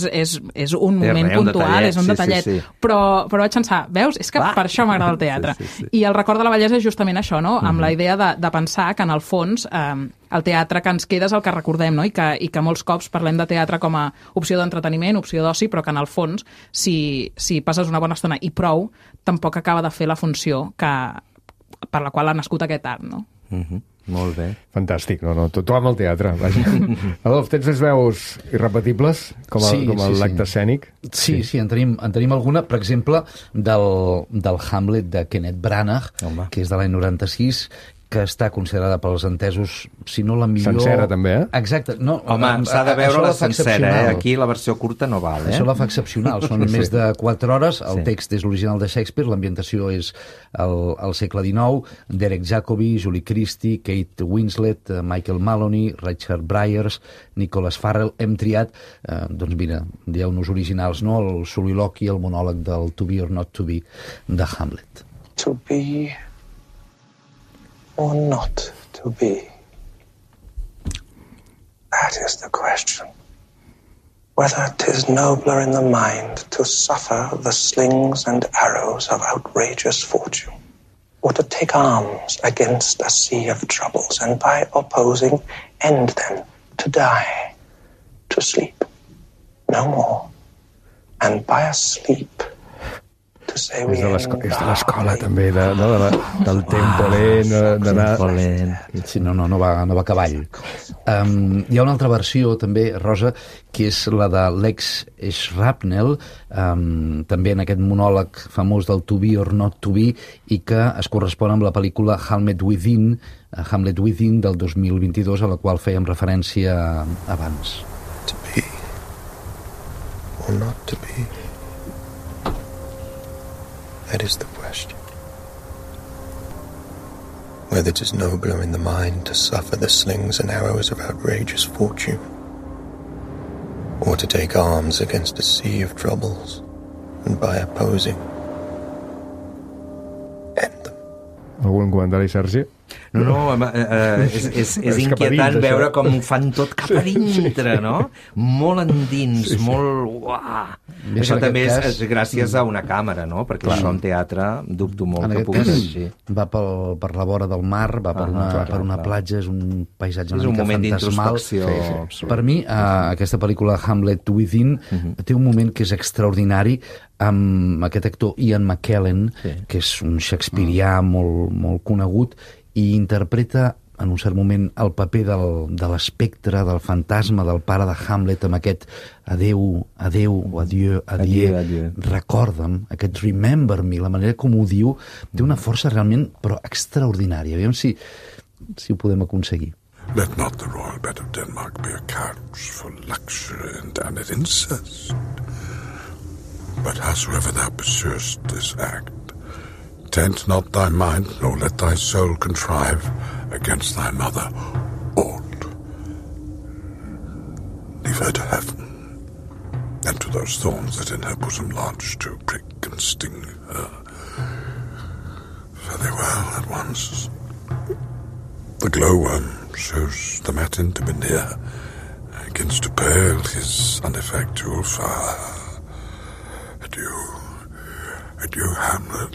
[SPEAKER 5] és un moment puntual, és un detallet. Però vaig pensar, veus? És que per això m'agrada el teatre. I el record de la bellesa és justament això, no? Amb la idea de pensar que, en el fons, el teatre que ens queda és el que recordem, no? I que molts cops parlem de teatre com a opció d'entreteniment, opció d'oci, però que, en el fons, si passes una bona estona i prou, tampoc acaba de fer la funció per la qual ha nascut aquest art, no?
[SPEAKER 4] Molt bé.
[SPEAKER 1] Fantàstic, tot amb el teatre. Adolf, tens més veus irrepetibles com l'acte escènic?
[SPEAKER 6] Sí, en tenim alguna, per exemple, del Hamlet de Kenneth Branagh, que és de l'any 96, que està considerada pels entesos, si no la millor...
[SPEAKER 1] Sencera, també,
[SPEAKER 6] Exacte.
[SPEAKER 4] Home, s'ha de veure-la sencera, Aquí la versió curta no val,
[SPEAKER 6] Això la fa excepcional. Són més de 4 hores, el text és l'original de Shakespeare, l'ambientació és al segle XIX, Derek Jacobi, Julie Christie, Kate Winslet, Michael Maloney, Richard Briers, Nicholas Farrell. Hem triat, doncs mira, dieu-nos originals, no? El soliloqui, el monòleg del To Be or Not To Be de Hamlet.
[SPEAKER 2] To be or not to be? That is the question. Whether 'tis nobler in the mind to suffer the slings and arrows of outrageous fortune, or to take arms against a sea of troubles, and by opposing end them, to die, to sleep, no more, and by a sleep
[SPEAKER 1] És de l'escola, també, del tempo lent, d'anar...
[SPEAKER 6] Sí, no va a cavall. Hi ha una altra versió, també, Rosa, que és la de Lex Shrapnel, també en aquest monòleg famós del To Be or Not To Be, i que es correspon amb la pel·lícula Hamlet Within del 2022, a la qual fèiem referència abans.
[SPEAKER 18] To be or not to be?
[SPEAKER 2] That is the question. Whether 'tis nobler in the mind to suffer the slings and arrows of outrageous fortune, or to take arms against a sea of troubles, and by opposing, end them.
[SPEAKER 1] Algun comentari, Sergi?
[SPEAKER 4] No, és inquietant veure com ho fan tot cap a dintre, no? Molt endins, molt... Uah! Això també és gràcies a una càmera, no? Perquè això en teatre dubto molt que pugui ser així.
[SPEAKER 6] Va per la vora del mar, va per una platja, és un paisatge una mica fantasmal.
[SPEAKER 4] És un moment d'introspecció.
[SPEAKER 6] Per mi, aquesta pel·lícula Hamlet Within té un moment que és extraordinari amb aquest actor Ian McKellen, que és un shakespearià molt conegut, i interpreta en un cert moment el paper de l'espectre, del fantasma del pare de Hamlet, amb aquest adeu, recorda'm, aquest remember me, la manera com ho diu, té una força realment però extraordinària. Aviam si ho podem aconseguir.
[SPEAKER 18] Let not the royal bed of Denmark be a couch for luxury and damned incest. But howsoever thou pursuest this act, tent not thy mind, nor let thy soul contrive against thy mother aught. Leave her to heaven, and to those thorns that in her bosom lodge to prick and sting her. Fare thee well at once. The glowworm shows the matin to be near, against to pale his ineffectual fire. Adieu, adieu, Hamlet.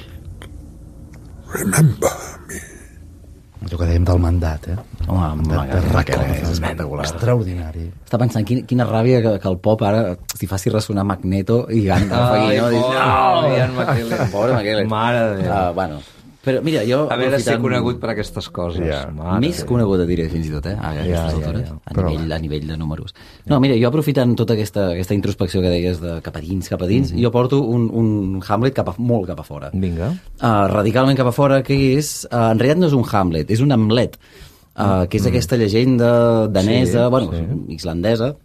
[SPEAKER 18] Remember me.
[SPEAKER 6] Allò que dèiem del mandat,
[SPEAKER 7] Home, és espectacular.
[SPEAKER 6] Extraordinari.
[SPEAKER 7] Està pensant quina ràbia que el pop ara s'hi faci ressonar Magneto i Gandalf aquí, no?
[SPEAKER 4] Ian McKellen.
[SPEAKER 7] Pobre McKellen.
[SPEAKER 4] Mare de Déu.
[SPEAKER 7] Bueno, però mira, jo...
[SPEAKER 4] A veure si conegut per aquestes coses.
[SPEAKER 7] Més conegut, et diré, fins i tot, a aquestes altures, a nivell de números. No, mira, jo aprofitant tota aquesta introspecció que deies de cap a dins, jo porto un Hamlet molt cap a fora.
[SPEAKER 4] Vinga.
[SPEAKER 7] Radicalment cap a fora, que és... En realitat no és un Hamlet, és un Hamlet, que és aquesta llegenda danesa, islandesa,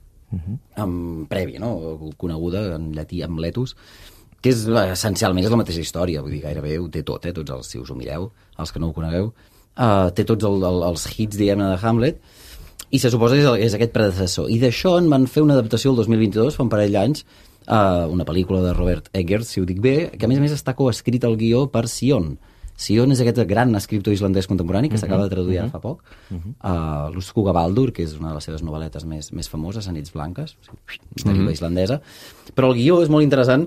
[SPEAKER 7] prèvia, no? Coneguda en llatí Hamletus, que és, essencialment és la mateixa història, vull dir, gairebé ho té tot, tots els, si us ho mireu, els que no ho conegueu, té tots els hits, diguem-ne, de Hamlet, i se suposa que és aquest predecessor. I d'això en van fer una adaptació el 2022, fa un parell d'anys, una pel·lícula de Robert Eggers, si ho dic bé, que a més està coescrit el guió per Sion. Sion és aquest gran escriptor islandès contemporani que s'acaba de traduir ara fa poc, l'Urskuga Baldur, que és una de les seves novel·letes més famoses, a nits blanques, deriva islandesa, però el guió és molt interessant,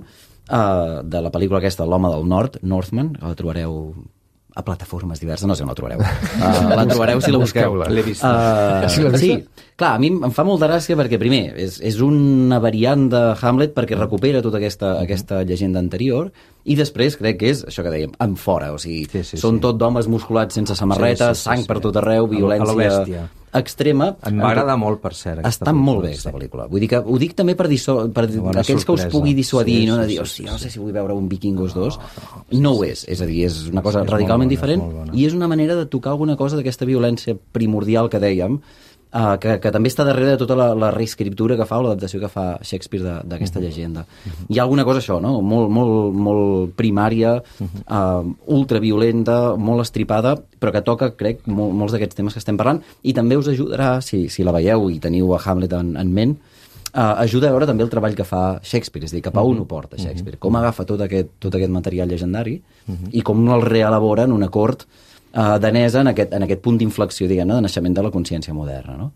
[SPEAKER 7] de la pel·lícula aquesta, L'home del nord, Northman, que la trobareu a plataformes diverses, no sé on la trobareu. La trobareu si la busqueu.
[SPEAKER 4] L'he vist.
[SPEAKER 7] Sí, clar, a mi em fa molta gràcia perquè, primer, és una variant de Hamlet perquè recupera tota aquesta llegenda anterior, i després crec que és això que dèiem, en fora, o sigui, són tot d'homes musculats sense samarreta, sang per tot arreu, violència extrema.
[SPEAKER 4] Em va agradar molt, per cert.
[SPEAKER 7] Està molt bé, aquesta pel·lícula. Vull dir que ho dic també per aquells que us pugui dissuadir, no? De dir, hòstia, no sé si vull veure un Vikingos 2. No ho és a dir, és una cosa radicalment diferent, i és una manera de tocar alguna cosa d'aquesta violència primordial que dèiem, que també està darrere de tota la reescriptura que fa o l'adaptació que fa Shakespeare d'aquesta llegenda. Hi ha alguna cosa, això, no? Molt primària, ultraviolenta, molt estripada, però que toca, crec, molts d'aquests temes que estem parlant, i també us ajudarà, si la veieu i teniu a Hamlet en ment, ajuda a veure també el treball que fa Shakespeare, és a dir, cap a on ho porta Shakespeare, com agafa tot aquest material llegendari i com el reelabora en una cort danesa en aquest punt d'inflexió, diguem-ne, de naixement de la consciència moderna, no?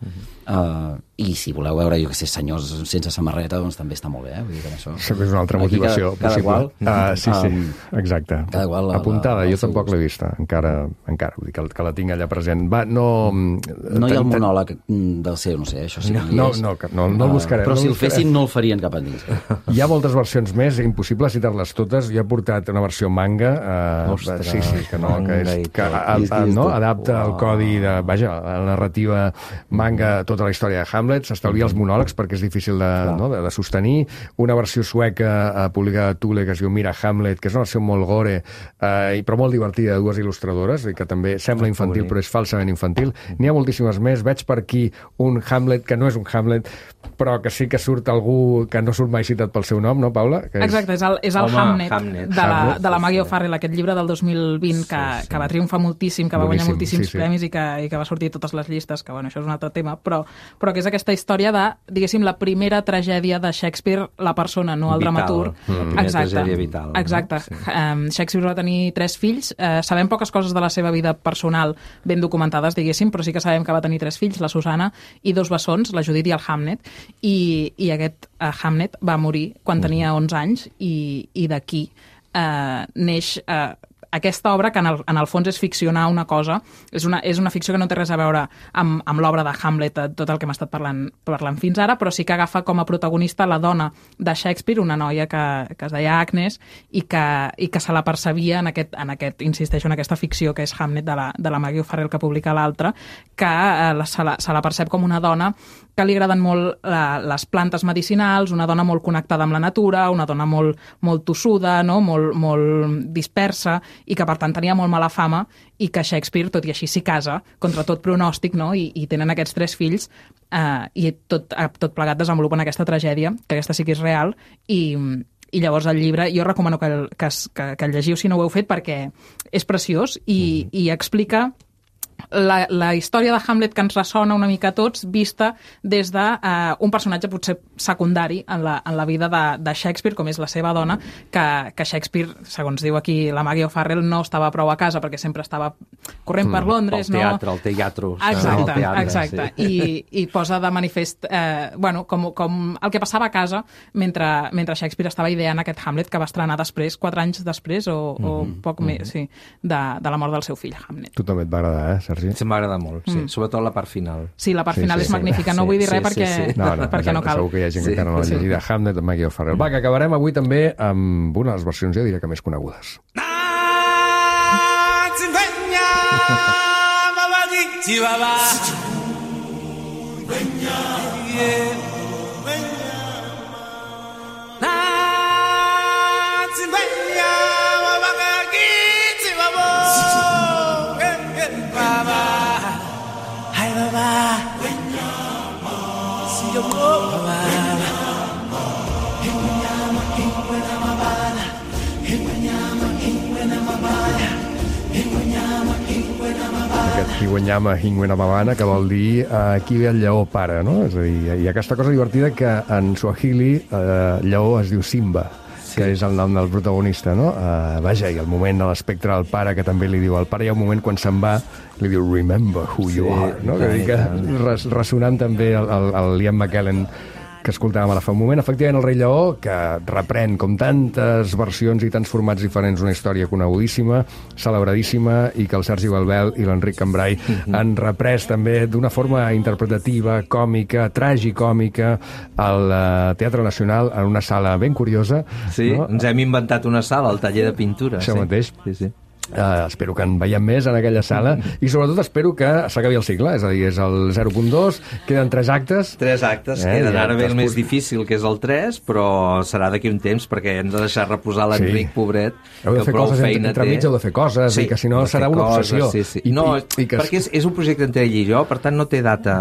[SPEAKER 7] I si voleu veure, jo que sé, senyors sense samarreta, doncs també està molt bé, vull dir que això...
[SPEAKER 1] Sempre és una altra motivació possible. Sí, exacte. Apuntada, jo tampoc l'he vista, encara, vull dir que la tinc allà present.
[SPEAKER 7] No hi ha el monòleg del seu, no sé, això sí que
[SPEAKER 1] no el buscarem.
[SPEAKER 7] Però si el fessin no el farien cap endins.
[SPEAKER 1] Hi ha moltes versions més, impossible citar-les totes. Jo he portat una versió manga, que adapta el codi de, la narrativa manga, tota la història de Hamlet, s'estalvia els monòlegs perquè és difícil de sostenir. Una versió sueca publicada a Thule que es diu Mira Hamlet, que és una versió molt gore, però molt divertida, de dues il·lustradores, i que també sembla infantil, però és falsament infantil. N'hi ha moltíssimes més. Veig per aquí un Hamlet que no és un Hamlet, però que sí que surt algú que no surt mai citat pel seu nom, no, Paula?
[SPEAKER 5] Exacte, és el Hamnet de la Maggie O'Farrell, aquest llibre del 2020 que va triomfar moltíssim, que va guanyar moltíssims premis i que va sortir a totes les llistes, que bueno, això és un altre tema, però que és aquesta història de, diguéssim, la primera tragèdia de Shakespeare, la persona, no el dramaturg.
[SPEAKER 4] La primera tragèdia vital.
[SPEAKER 5] Exacte. Shakespeare va tenir 3 fills. Sabem poques coses de la seva vida personal ben documentades, diguéssim, però sí que sabem que va tenir 3 fills, la Susana i 2 bessons, la Judit i el Hamnet, i aquest Hamnet va morir quan tenia 11 anys i d'aquí neix aquesta obra que en el fons és ficcionar una cosa, és una ficció que no té res a veure amb l'obra de Hamlet, tot el que hem estat parlant fins ara, però sí que agafa com a protagonista la dona de Shakespeare, una noia que es deia Agnes i que se la percebia insisteixo, en aquesta ficció que és Hamlet de la Maggie O'Farrell que publica l'altra, que se la percep com una dona que li agraden molt les plantes medicinals, una dona molt connectada amb la natura, una dona molt tossuda, no? molt dispersa, i que per tant tenia molt mala fama, i que Shakespeare, tot i així, s'hi casa contra tot pronòstic, no? I tenen aquests 3 fills i tot plegat desenvolupen aquesta tragèdia, que aquesta sí que és real, i llavors el llibre, jo recomano que el llegiu si no ho heu fet, perquè és preciós i explica la història de Hamlet que ens ressona una mica a tots, vista des d'un personatge potser secundari en la vida de Shakespeare, com és la seva dona, que Shakespeare, segons diu aquí la Maggie O'Farrell, no estava prou a casa perquè sempre estava corrent per Londres.
[SPEAKER 4] El teatre.
[SPEAKER 5] Exacte. I posa de manifest com el que passava a casa mentre Shakespeare estava ideant aquest Hamlet, que va estrenar després, 4 anys després, o poc més, sí, de la mort del seu fill, Hamlet.
[SPEAKER 1] Tu també et va agradar, Sergi?
[SPEAKER 4] Sí, m'agrada molt, sí. Sobretot la part final.
[SPEAKER 5] Sí, la part final és magnífica. No vull dir res perquè no cal.
[SPEAKER 1] Segur que hi ha gent que encara no l'ha llegida. Hamlet de Maggie O'Farrell. Va, que acabarem avui també amb una de les versions, jo diria que més conegudes. Aquest Hiwanyama Hingwenamabana, que vol dir aquí ve el lleó pare, no? És a dir, hi ha aquesta cosa divertida que en Swahili lleó es diu Simba, que és el nom del protagonista, no? Vaja, i el moment de l'espectre del pare, que també li diu al pare, hi ha un moment quan se'n va, li diu remember who you are, no? Ressonant també el Ian McKellen que escoltàvem ara fa un moment. Efectivament, el Rei Lleó, que reprèn, com tantes versions i tants formats diferents, una història conegudíssima, celebradíssima, i que el Sergi Balbel i l'Enric Cambrai han reprès també d'una forma interpretativa, còmica, tragicòmica, al Teatre Nacional, en una sala ben curiosa.
[SPEAKER 4] Sí, no? Ens hem inventat una sala, el taller de pintura.
[SPEAKER 1] Això mateix.
[SPEAKER 4] Sí.
[SPEAKER 1] Espero que en veiem més en aquella sala i sobretot espero que s'acabi el cicle, és a dir, és el 0.2, queden 3 actes.
[SPEAKER 4] 3 actes, queden ara bé el més difícil, que és el 3, però serà d'aquí un temps, perquè hem de deixar reposar l'Enric, pobret, que prou feina té.
[SPEAKER 1] Entremig heu de fer coses, i que si no serà una obsessió.
[SPEAKER 4] No, perquè és un projecte entre ell i jo, per tant no té data,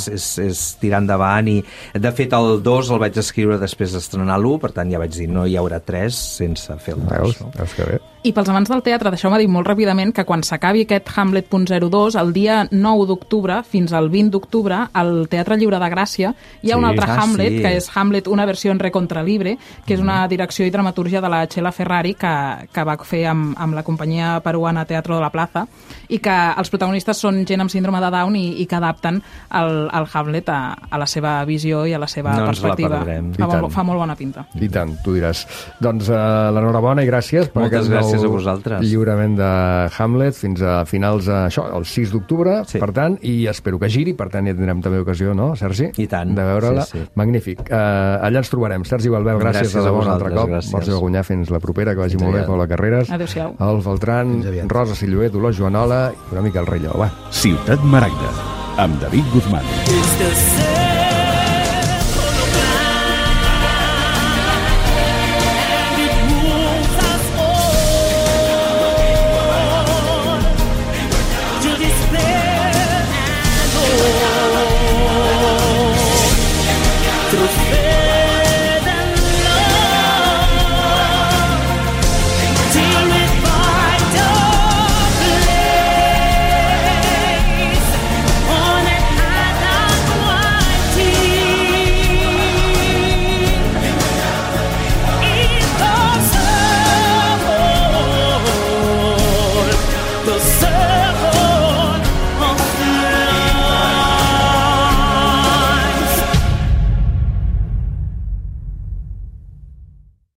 [SPEAKER 4] és tirar endavant, i de fet el 2 el vaig escriure després d'estrenar l'1, per tant ja vaig dir, no hi haurà 3 sense fer el 2.
[SPEAKER 1] Veus que bé.
[SPEAKER 5] I pels amants del teatre, deixeu-me dir molt ràpidament que quan s'acabi aquest Hamlet.02, el dia 9 d'octubre fins al 20 d'octubre, al Teatre Lliure de Gràcia, hi ha un altre Hamlet, que és Hamlet, una versió en re contra libre, que és una direcció i dramatúrgia de la Txela Ferrari, que va fer amb la companyia peruana Teatro de la Plaza, i que els protagonistes són gent amb síndrome de Down i que adapten el Hamlet a la seva visió i a la seva perspectiva. Fa molt bona pinta.
[SPEAKER 1] I tant, tu diràs. Doncs l'enhorabona i gràcies per aquest nou lliurament de Hamlet fins a finals, el 6 d'octubre, per tant, i espero que giri, per tant ja tindrem també ocasió, no, Sergi?
[SPEAKER 4] I tant.
[SPEAKER 1] De veure-la. Magnífic. Allà ens trobarem. Sergi Balbel, gràcies a debò un altre cop. Borja Gunyà, fins la propera, que vagi molt bé, Paula Carreras.
[SPEAKER 5] Adéu-siau.
[SPEAKER 1] Adolf Beltrán, Rosa Silloé, Dolors Joanola i una mica el Rei Lleó. Va.
[SPEAKER 10] Ciutat Maragda, amb David Guzmán.